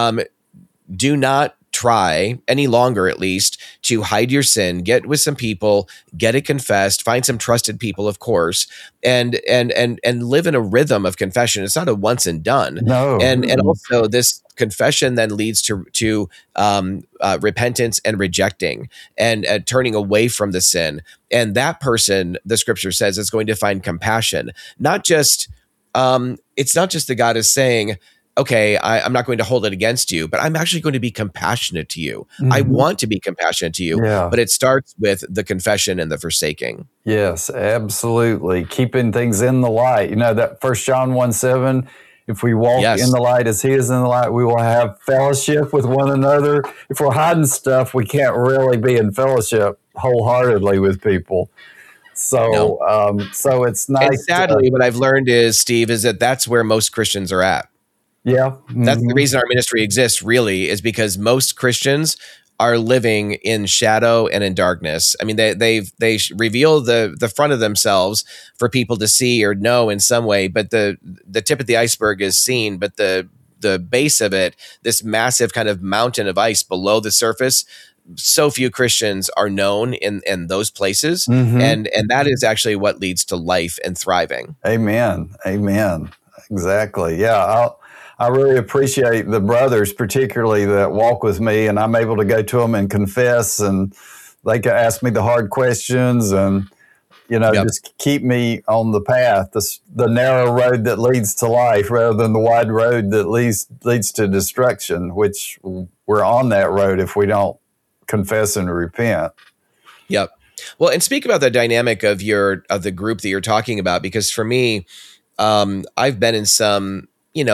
do not try any longer, at least, to hide your sin. Get with some people, get it confessed, find some trusted people, of course, and live in a rhythm of confession. It's not a once and done. No. And also this confession then leads to repentance and rejecting and turning away from the sin. And that person, the scripture says, is going to find compassion. Not just it's not just that God is saying, okay, I'm not going to hold it against you, but I'm actually going to be compassionate to you. I want to be compassionate to you, but it starts with the confession and the forsaking. Yes, absolutely. Keeping things in the light. That 1 John 1:7, if we walk in the light as he is in the light, we will have fellowship with one another. If we're hiding stuff, we can't really be in fellowship wholeheartedly with people. So, so it's nice. And sadly, what I've learned is, Steve, is that that's where most Christians are at. Yeah. That's the reason our ministry exists, really, is because most Christians are living in shadow and in darkness. I mean, they reveal the front of themselves for people to see or know in some way, but the tip of the iceberg is seen, but the base of it, this massive kind of mountain of ice below the surface, so few Christians are known in those places. And that is actually what leads to life and thriving. Amen. Exactly. Yeah. I really appreciate the brothers, particularly that walk with me, and I'm able to go to them and confess, and they can ask me the hard questions, and just keep me on the path, the narrow road that leads to life, rather than the wide road that leads to destruction. Which we're on that road if we don't confess and repent. Yep. Well, and speak about the dynamic of the group that you're talking about, because for me, I've been in some,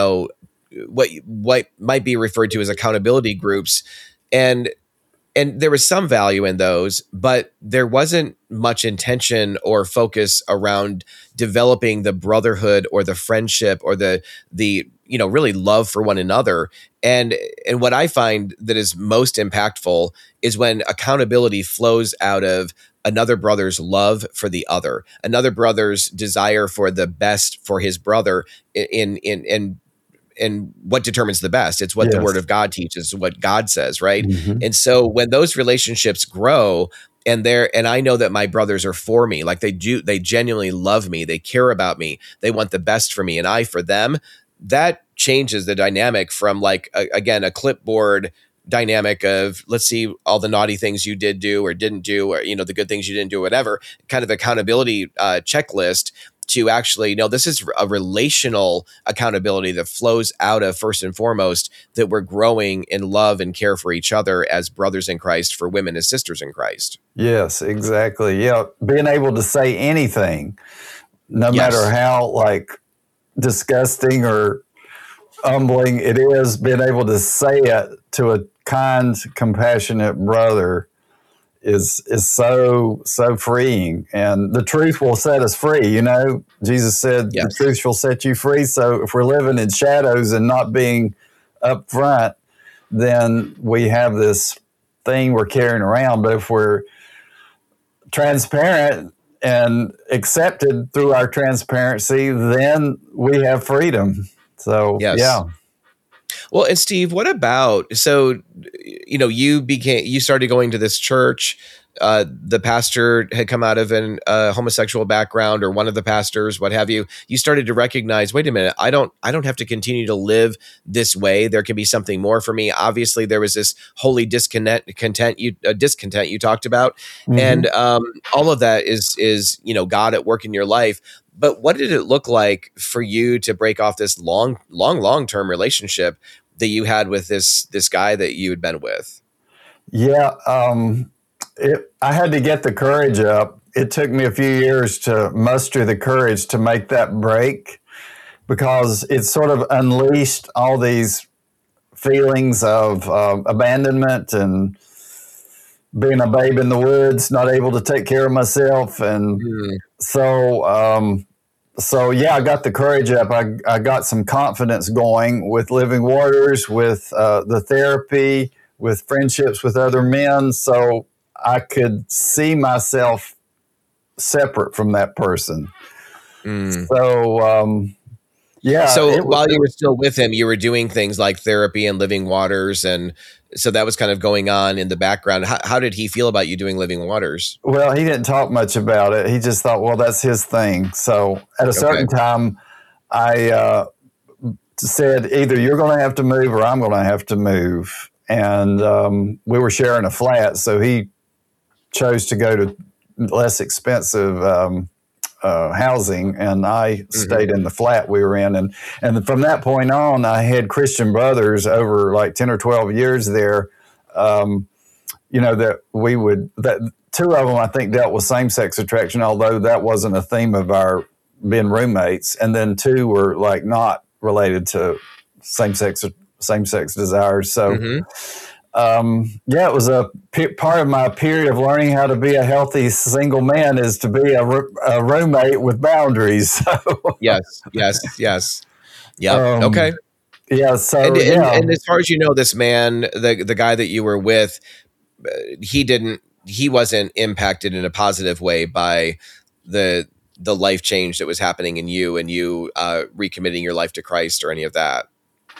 what might be referred to as accountability groups, and there was some value in those, but there wasn't much intention or focus around developing the brotherhood or the friendship or the really love for one another. And what I find that is most impactful is when accountability flows out of another brother's love for the other, another brother's desire for the best for his brother in what determines the best. It's what the Word of God teaches, what God says, right? And so when those relationships grow, and I know that my brothers are for me, like they genuinely love me, they care about me, they want the best for me, and I for them, that changes the dynamic from a clipboard dynamic of, let's see all the naughty things you did do or didn't do, or the good things you didn't do, whatever kind of accountability checklist, to actually, no, this is a relational accountability that flows out of, first and foremost, that we're growing in love and care for each other as brothers in Christ, for women as sisters in Christ. Yes, exactly. Yeah. Being able to say anything, no matter how disgusting or humbling it is, being able to say it to a kind, compassionate brother is so freeing, and the truth will set us free. Jesus said the truth shall set you free. So if we're living in shadows and not being up front, then we have this thing we're carrying around. But if we're transparent and accepted through our transparency, then we have freedom. So Well, and Steve, what about, so, you started going to this church, the pastor had come out of an homosexual background, or one of the pastors, what have you. You started to recognize, wait a minute, I don't have to continue to live this way. There can be something more for me. Obviously, there was this holy discontent you talked about, and all of that is God at work in your life. But what did it look like for you to break off this long-term relationship that you had with this guy that you had been with? Yeah, I had to get the courage up. it took me a few years to muster the courage to make that break, because it sort of unleashed all these feelings of abandonment and being a babe in the woods, not able to take care of myself. And so yeah, I got the courage up. I got some confidence going with Living Waters, with the therapy, with friendships with other men. So I could see myself separate from that person. So, yeah. So while you were still with him, you were doing things like therapy and Living Waters. And so that was kind of going on in the background. How did he feel about you doing Living Waters? Well, he didn't talk much about it. He just thought, well, that's his thing. So at a certain time, I said, either you're going to have to move or I'm going to have to move. And we were sharing a flat, so he chose to go to less expensive housing, and I stayed in the flat we were in. And from that point on, I had Christian brothers over like 10 or 12 years there, that two of them, I think, dealt with same-sex attraction, although that wasn't a theme of our being roommates. And then two were like not related to same-sex desires. So, it was a part of my period of learning how to be a healthy single man is to be a roommate with boundaries. So, yes. Yeah. Okay. Yeah. So, and as far as you know, this man, the guy that you were with, he wasn't impacted in a positive way by the life change that was happening in you and you recommitting your life to Christ or any of that.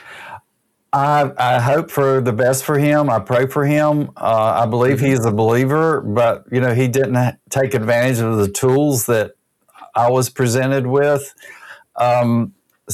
I hope for the best for him. I pray for him. I believe he's a believer, but he didn't take advantage of the tools that I was presented with. I knew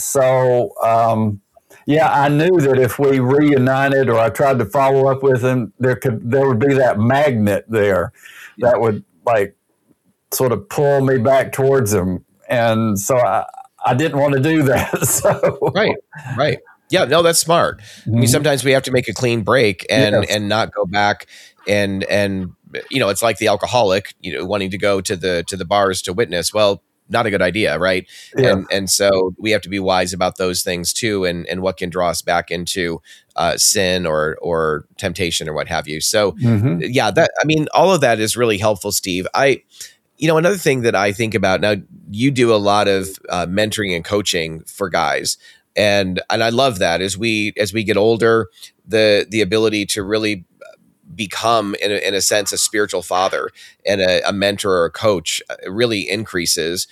that if we reunited or I tried to follow up with him, there would be that magnet there that would like sort of pull me back towards him, and so I didn't want to do that. So right. Yeah, no, that's smart. I mean, sometimes we have to make a clean break and not go back and it's like the alcoholic, wanting to go to the bars to witness. Well, not a good idea, right? Yeah. And so we have to be wise about those things too, and what can draw us back into sin or temptation or what have you. So all of that is really helpful, Steve. Another thing that I think about now, you do a lot of mentoring and coaching for guys. And I love that as we get older, the ability to really become in a sense a spiritual father and a mentor or a coach really increases.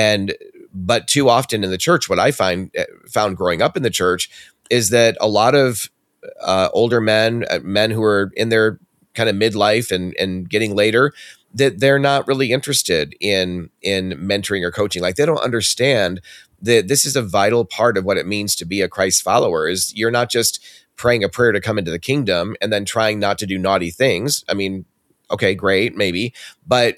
But too often in the church, what I found growing up in the church is that a lot of older men who are in their kind of midlife and getting later, that they're not really interested in mentoring or coaching. Like they don't understand that this is a vital part of what it means to be a Christ follower. Is you're not just praying a prayer to come into the kingdom and then trying not to do naughty things. I mean, okay, great, maybe, but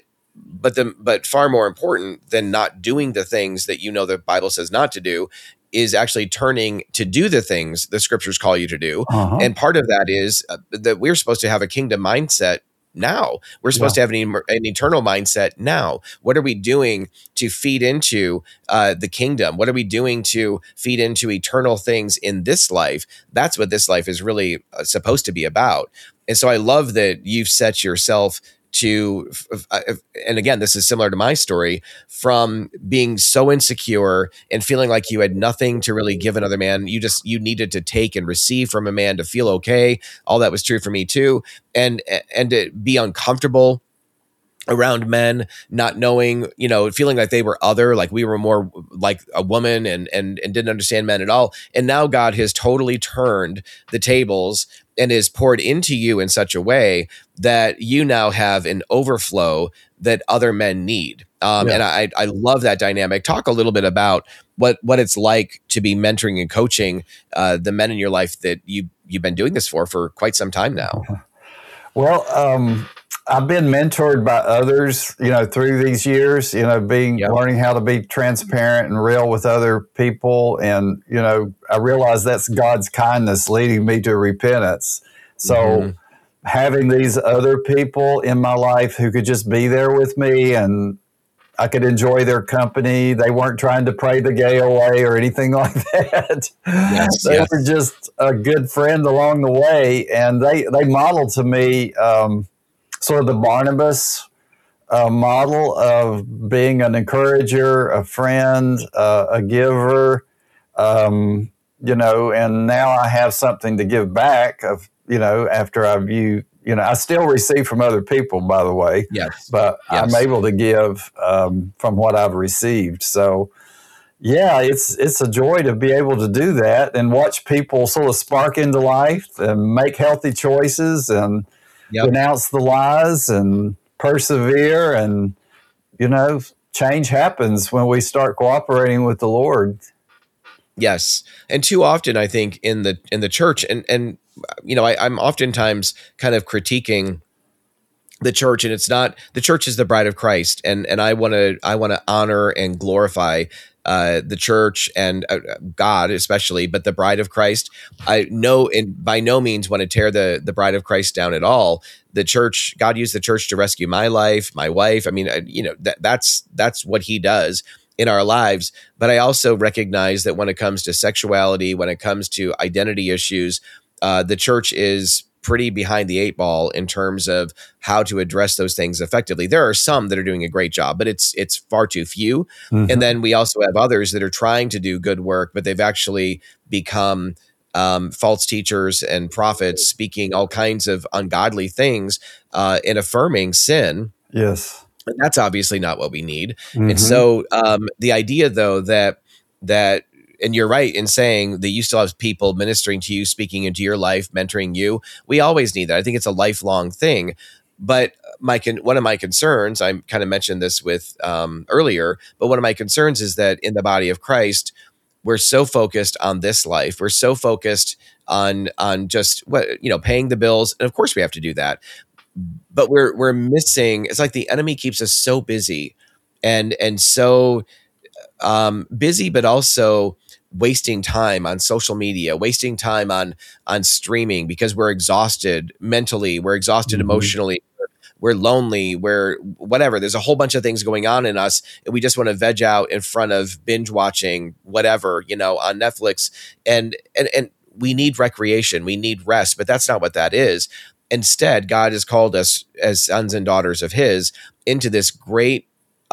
far more important than not doing the things that the Bible says not to do is actually turning to do the things the scriptures call you to do. And part of that is that we're supposed to have a kingdom mindset now. We're supposed to have an eternal mindset now. What are we doing to feed into the kingdom? What are we doing to feed into eternal things in this life? That's what this life is really supposed to be about. And so I love that you've set yourself to, and again, this is similar to my story, from being so insecure and feeling like you had nothing to really give another man. You needed to take and receive from a man to feel okay. All that was true for me too. And to be uncomfortable around men, not knowing, feeling like they were other, like we were more like a woman and didn't understand men at all. And now God has totally turned the tables and is poured into you in such a way that you now have an overflow that other men need. And I love that dynamic. Talk a little bit about what it's like to be mentoring and coaching the men in your life that you've been doing this for quite some time now. Well, I've been mentored by others, through these years, learning how to be transparent and real with other people. And, I realize that's God's kindness leading me to repentance. So having these other people in my life who could just be there with me and I could enjoy their company. They weren't trying to pray the gay away or anything like that. Yes, They yes. were just a good friend along the way. And they modeled to me sort of the Barnabas model of being an encourager, a friend, a giver, and now I have something to give back after I still receive from other people, by the way. Yes. But Yes. I'm able to give from what I've received. So, yeah, it's a joy to be able to do that and watch people sort of spark into life and make healthy choices and renounce the lies and persevere. And, change happens when we start cooperating with the Lord. Yes. And too often, I think in the church, and I'm oftentimes kind of critiquing the church, and it's not, the church is the bride of Christ. And I want to honor and glorify the church and God especially, but the bride of Christ. I know, and by no means want to tear the bride of Christ down at all. The church, God used the church to rescue my life, my wife. I mean, that's what he does in our lives. But I also recognize that when it comes to sexuality, when it comes to identity issues, the church is pretty behind the eight ball in terms of how to address those things effectively. There are some that are doing a great job, but it's far too few. Mm-hmm. And then we also have others that are trying to do good work, but they've actually become false teachers and prophets speaking all kinds of ungodly things and affirming sin. Yes. And that's obviously not what we need. Mm-hmm. And so the idea, though, that and you're right in saying that you still have people ministering to you, speaking into your life, mentoring you. We always need that. I think it's a lifelong thing. But one of my concerns, I kind of mentioned this with earlier, but one of my concerns is that in the body of Christ, we're so focused on this life. We're so focused on just paying the bills, and of course we have to do that. But we're missing. It's like the enemy keeps us so busy, and so busy, but also wasting time on social media, wasting time on streaming because we're exhausted mentally, we're exhausted mm-hmm. emotionally, we're lonely, we're whatever. There's a whole bunch of things going on in us, and we just want to veg out in front of binge watching whatever, on Netflix. And we need recreation, we need rest, but that's not what that is. Instead, God has called us as sons and daughters of his into this great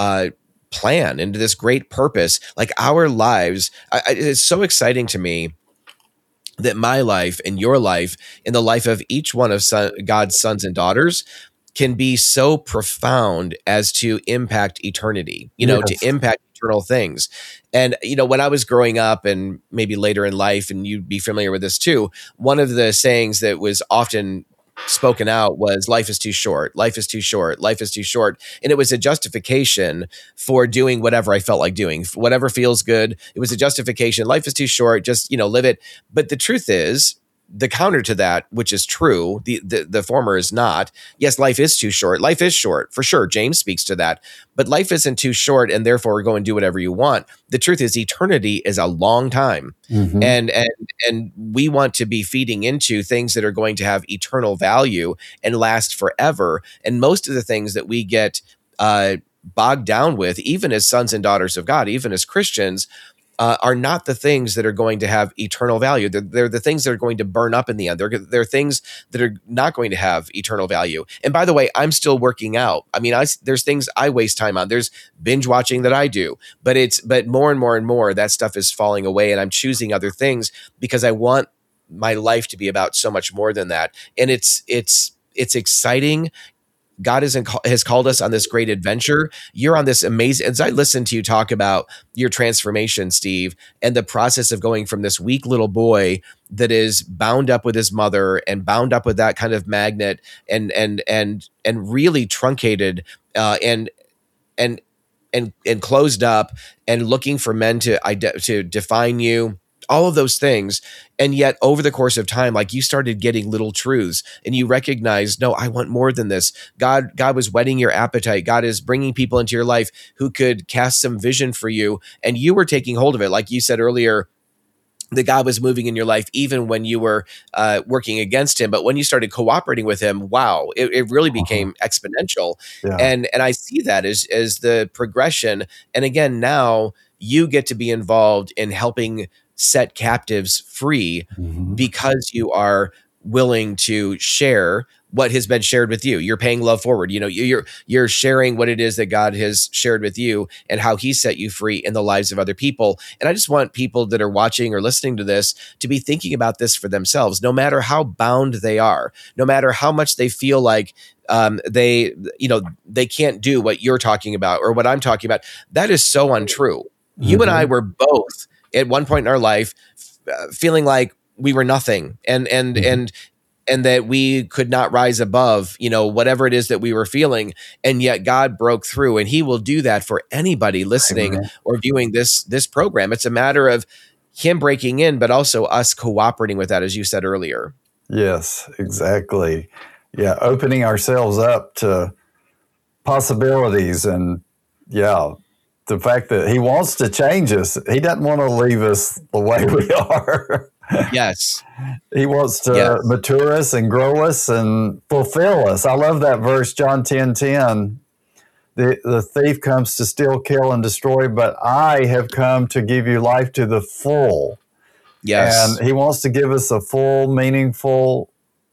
plan, into this great purpose. Like our lives, it's so exciting to me that my life and your life and the life of each one of God's sons and daughters can be so profound as to impact eternity, yes. to impact eternal things. And, when I was growing up and maybe later in life, and you'd be familiar with this too, one of the sayings that was often spoken out was life is too short, life is too short, life is too short. And it was a justification for doing whatever I felt like doing, whatever feels good. It was a justification. Life is too short, just, live it. But the truth is, the counter to that, which is true, the former is not. Yes, life is too short. Life is short, for sure. James speaks to that. But life isn't too short, and therefore go and do whatever you want. The truth is, eternity is a long time. Mm-hmm. And we want to be feeding into things that are going to have eternal value and last forever. And most of the things that we get bogged down with, even as sons and daughters of God, even as Christians, are not the things that are going to have eternal value. They're the things that are going to burn up in the end. They're things that are not going to have eternal value. And by the way, I'm still working out. I mean, there's things I waste time on. There's binge watching that I do, but more and more and more, that stuff is falling away, and I'm choosing other things because I want my life to be about so much more than that. And it's exciting. God has called us on this great adventure. You're on this amazing, as I listen to you talk about your transformation, Steve, and the process of going from this weak little boy that is bound up with his mother and bound up with that kind of magnet and really truncated and closed up and looking for men to define you. All of those things. And yet over the course of time, like you started getting little truths and you recognized, no, I want more than this. God was whetting your appetite. God is bringing people into your life who could cast some vision for you. And you were taking hold of it. Like you said earlier, that God was moving in your life, even when you were working against him. But when you started cooperating with him, wow, it really became exponential. Yeah. And I see that as the progression. And again, now you get to be involved in helping set captives free because you are willing to share what has been shared with you. You're paying love forward. You know, you're sharing what it is that God has shared with you and how he set you free in the lives of other people. And I just want people that are watching or listening to this to be thinking about this for themselves, no matter how bound they are, no matter how much they feel like they can't do what you're talking about or what I'm talking about. That is so untrue. You and I were both at one point in our life feeling like we were nothing and that we could not rise above, whatever it is that we were feeling. And yet God broke through, and he will do that for anybody listening or viewing this program. It's a matter of him breaking in, but also us cooperating with that, as you said earlier. Yes, exactly. Yeah. Opening ourselves up to possibilities, and the fact that he wants to change us. He doesn't want to leave us the way we are. Yes. He wants to mature us and grow us and fulfill us. I love that verse, John 10:10. The thief comes to steal, kill, and destroy, but I have come to give you life to the full. Yes. And he wants to give us a full, meaningful,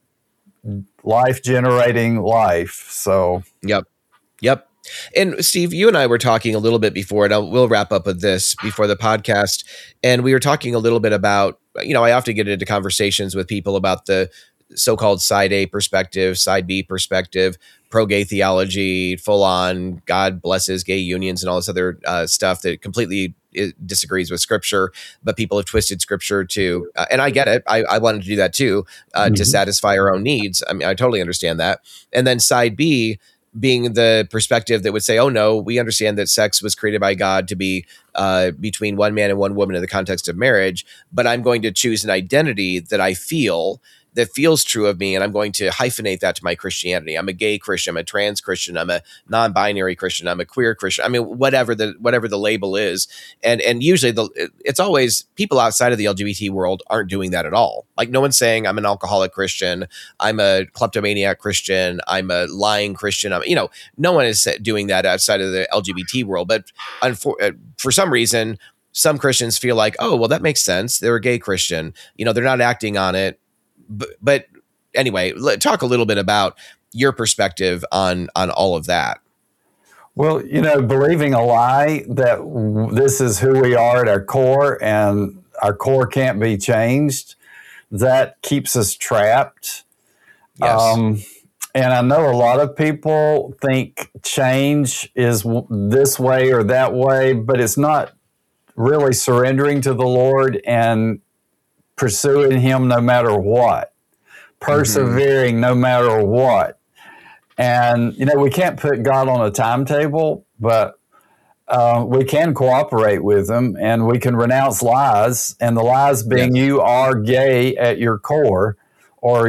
life-generating life. So, Yep. And Steve, you and I were talking a little bit before, and we'll wrap up with this before the podcast. And we were talking a little bit about, I often get into conversations with people about the so-called side A perspective, side B perspective, pro-gay theology, full-on God blesses gay unions and all this other stuff that completely disagrees with Scripture, but people have twisted Scripture to, and I get it. I wanted to do that too, to satisfy our own needs. I mean, I totally understand that. And then side B being the perspective that would say, oh no, we understand that sex was created by God to be between one man and one woman in the context of marriage, but I'm going to choose an identity that I feel that feels true of me, and I'm going to hyphenate that to my Christianity. I'm a gay Christian, I'm a trans Christian, I'm a non-binary Christian, I'm a queer Christian. I mean, whatever the label is, and usually it's always people outside of the LGBT world aren't doing that at all. Like no one's saying I'm an alcoholic Christian, I'm a kleptomaniac Christian, I'm a lying Christian. No one is doing that outside of the LGBT world. But for some reason, some Christians feel like, oh, well, that makes sense. They're a gay Christian. They're not acting on it. But anyway, talk a little bit about your perspective on all of that. Well, believing a lie that this is who we are at our core and our core can't be changed, that keeps us trapped. Yes. And I know a lot of people think change is this way or that way, but it's not really surrendering to the Lord and pursuing him no matter what, persevering no matter what. And, we can't put God on a timetable, but we can cooperate with him, and we can renounce lies, and the lies being you are gay at your core, or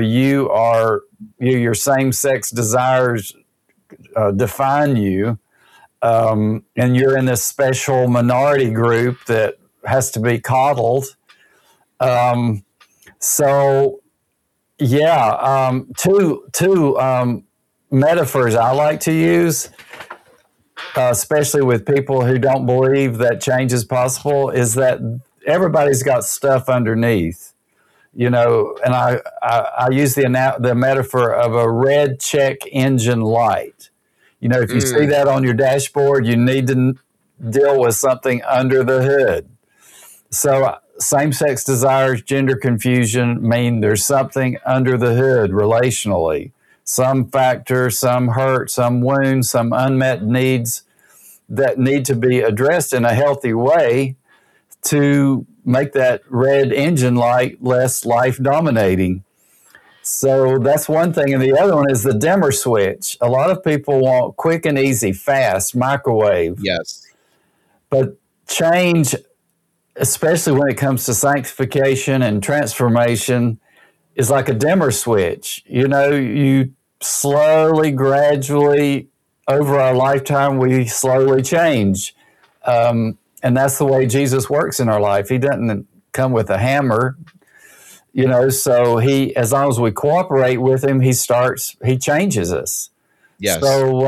your same-sex desires define you, and you're in this special minority group that has to be coddled. Two metaphors I like to use, especially with people who don't believe that change is possible, is that everybody's got stuff underneath, and I use the metaphor of a red check engine light. If you see that on your dashboard, you need to deal with something under the hood. So same-sex desires, gender confusion mean there's something under the hood relationally. Some factor, some hurt, some wounds, some unmet needs that need to be addressed in a healthy way to make that red engine light less life-dominating. So that's one thing. And the other one is the dimmer switch. A lot of people want quick and easy, fast, microwave. Yes. But change, especially when it comes to sanctification and transformation, is like a dimmer switch. You slowly, gradually, over our lifetime, we slowly change. And that's the way Jesus works in our life. He doesn't come with a hammer, so as long as we cooperate with him, he changes us. Yes. So,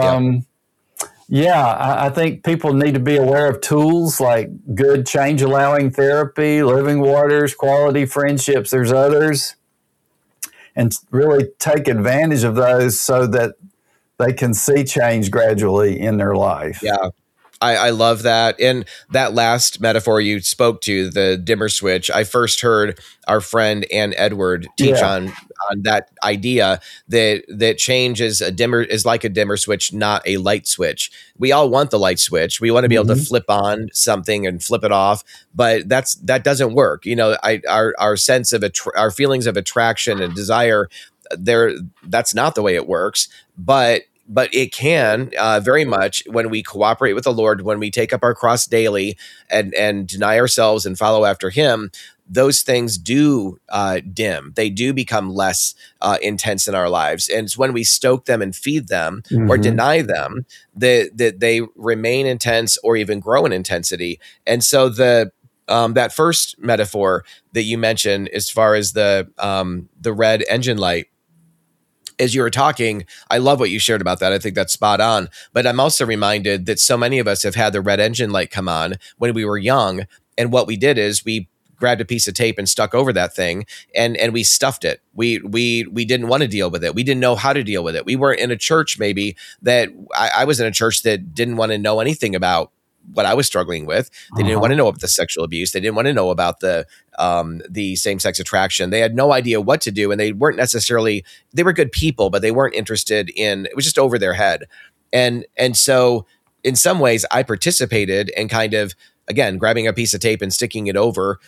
I think people need to be aware of tools like good change allowing therapy, living waters, quality friendships. There's others, and really take advantage of those so that they can see change gradually in their life. Yeah. I love that. And that last metaphor you spoke to, the dimmer switch, I first heard our friend Ann Edward teach on that idea that change is like a dimmer switch, not a light switch. We all want the light switch. We want to be able to flip on something and flip it off, but that doesn't work. Our sense of our feelings of attraction and desire, that's not the way it works. But it can very much, when we cooperate with the Lord, when we take up our cross daily and deny ourselves and follow after him, those things do dim. They do become less intense in our lives. And it's when we stoke them and feed them or deny them that they remain intense or even grow in intensity. And so that first metaphor that you mentioned, as far as the red engine light, as you were talking, I love what you shared about that. I think that's spot on. But I'm also reminded that so many of us have had the red engine light come on when we were young. And what we did is we grabbed a piece of tape and stuck over that thing and we stuffed it. We didn't want to deal with it. We didn't know how to deal with it. We weren't in a church maybe that I was in a church that didn't want to know anything about what I was struggling with. They didn't want to know about the sexual abuse. They didn't want to know about the same-sex attraction. They had no idea what to do. And they weren't necessarily, they were good people, but they weren't interested in, it was just over their head. And so in some ways I participated in kind of, again, grabbing a piece of tape and sticking it over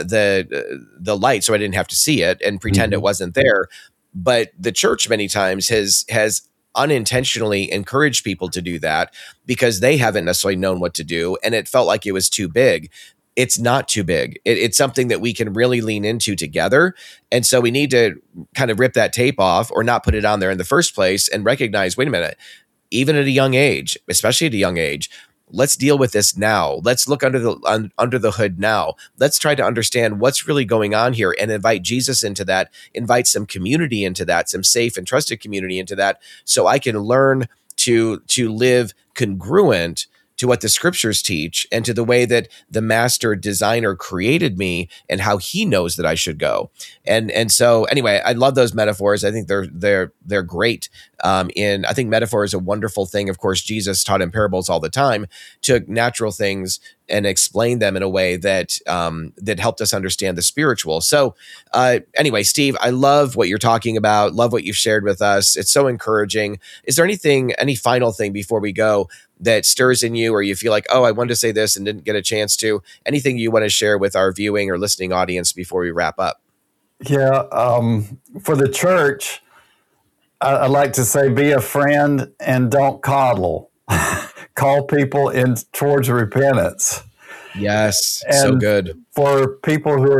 the light so I didn't have to see it and pretend it wasn't there. But the church many times has unintentionally encouraged people to do that because they haven't necessarily known what to do. And it felt like it was too big. It's not too big. It's something that we can really lean into together. And so we need to kind of rip that tape off or not put it on there in the first place and recognize, wait a minute, even at a young age, especially at a young age, let's deal with this now. Let's look under the hood now. Let's try to understand what's really going on here and invite Jesus into that, invite some community into that, some safe and trusted community into that, so I can learn to live congruent to what the scriptures teach and to the way that the master designer created me and how he knows that I should go. And so anyway, I love those metaphors. I think they're great. I think metaphor is a wonderful thing. Of course, Jesus taught in parables all the time, took natural things and explained them in a way that helped us understand the spiritual. So anyway, Steve, I love what you're talking about. Love what you've shared with us. It's so encouraging. Is there any final thing before we go that stirs in you, or you feel like, oh, I wanted to say this and didn't get a chance to? Anything you want to share with our viewing or listening audience before we wrap up? Yeah, for the church, I like to say, be a friend and don't coddle. Call people in towards repentance. Yes, and so good. For people who are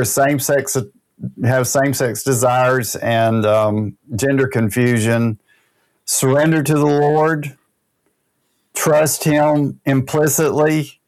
have same-sex desires and gender confusion, surrender to the Lord. Trust him implicitly,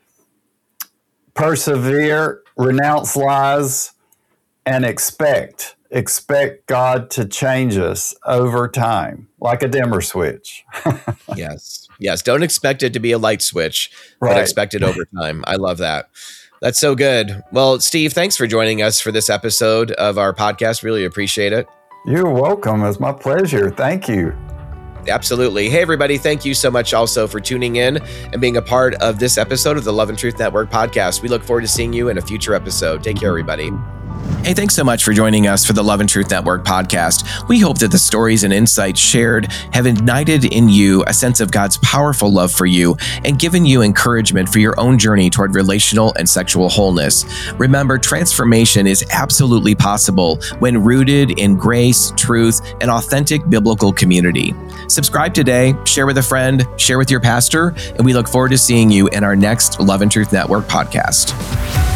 persevere, renounce lies, and expect God to change us over time, like a dimmer switch. Yes. Don't expect it to be a light switch, but expect it over time. I love that. That's so good. Well, Steve, thanks for joining us for this episode of our podcast. Really appreciate it. You're welcome. It's my pleasure. Thank you. Absolutely. Hey, everybody. Thank you so much also for tuning in and being a part of this episode of the Love and Truth Network podcast. We look forward to seeing you in a future episode. Take care, everybody. Hey, thanks so much for joining us for the Love and Truth Network podcast. We hope that the stories and insights shared have ignited in you a sense of God's powerful love for you and given you encouragement for your own journey toward relational and sexual wholeness. Remember, transformation is absolutely possible when rooted in grace, truth, and authentic biblical community. Subscribe today, share with a friend, share with your pastor, and we look forward to seeing you in our next Love and Truth Network podcast.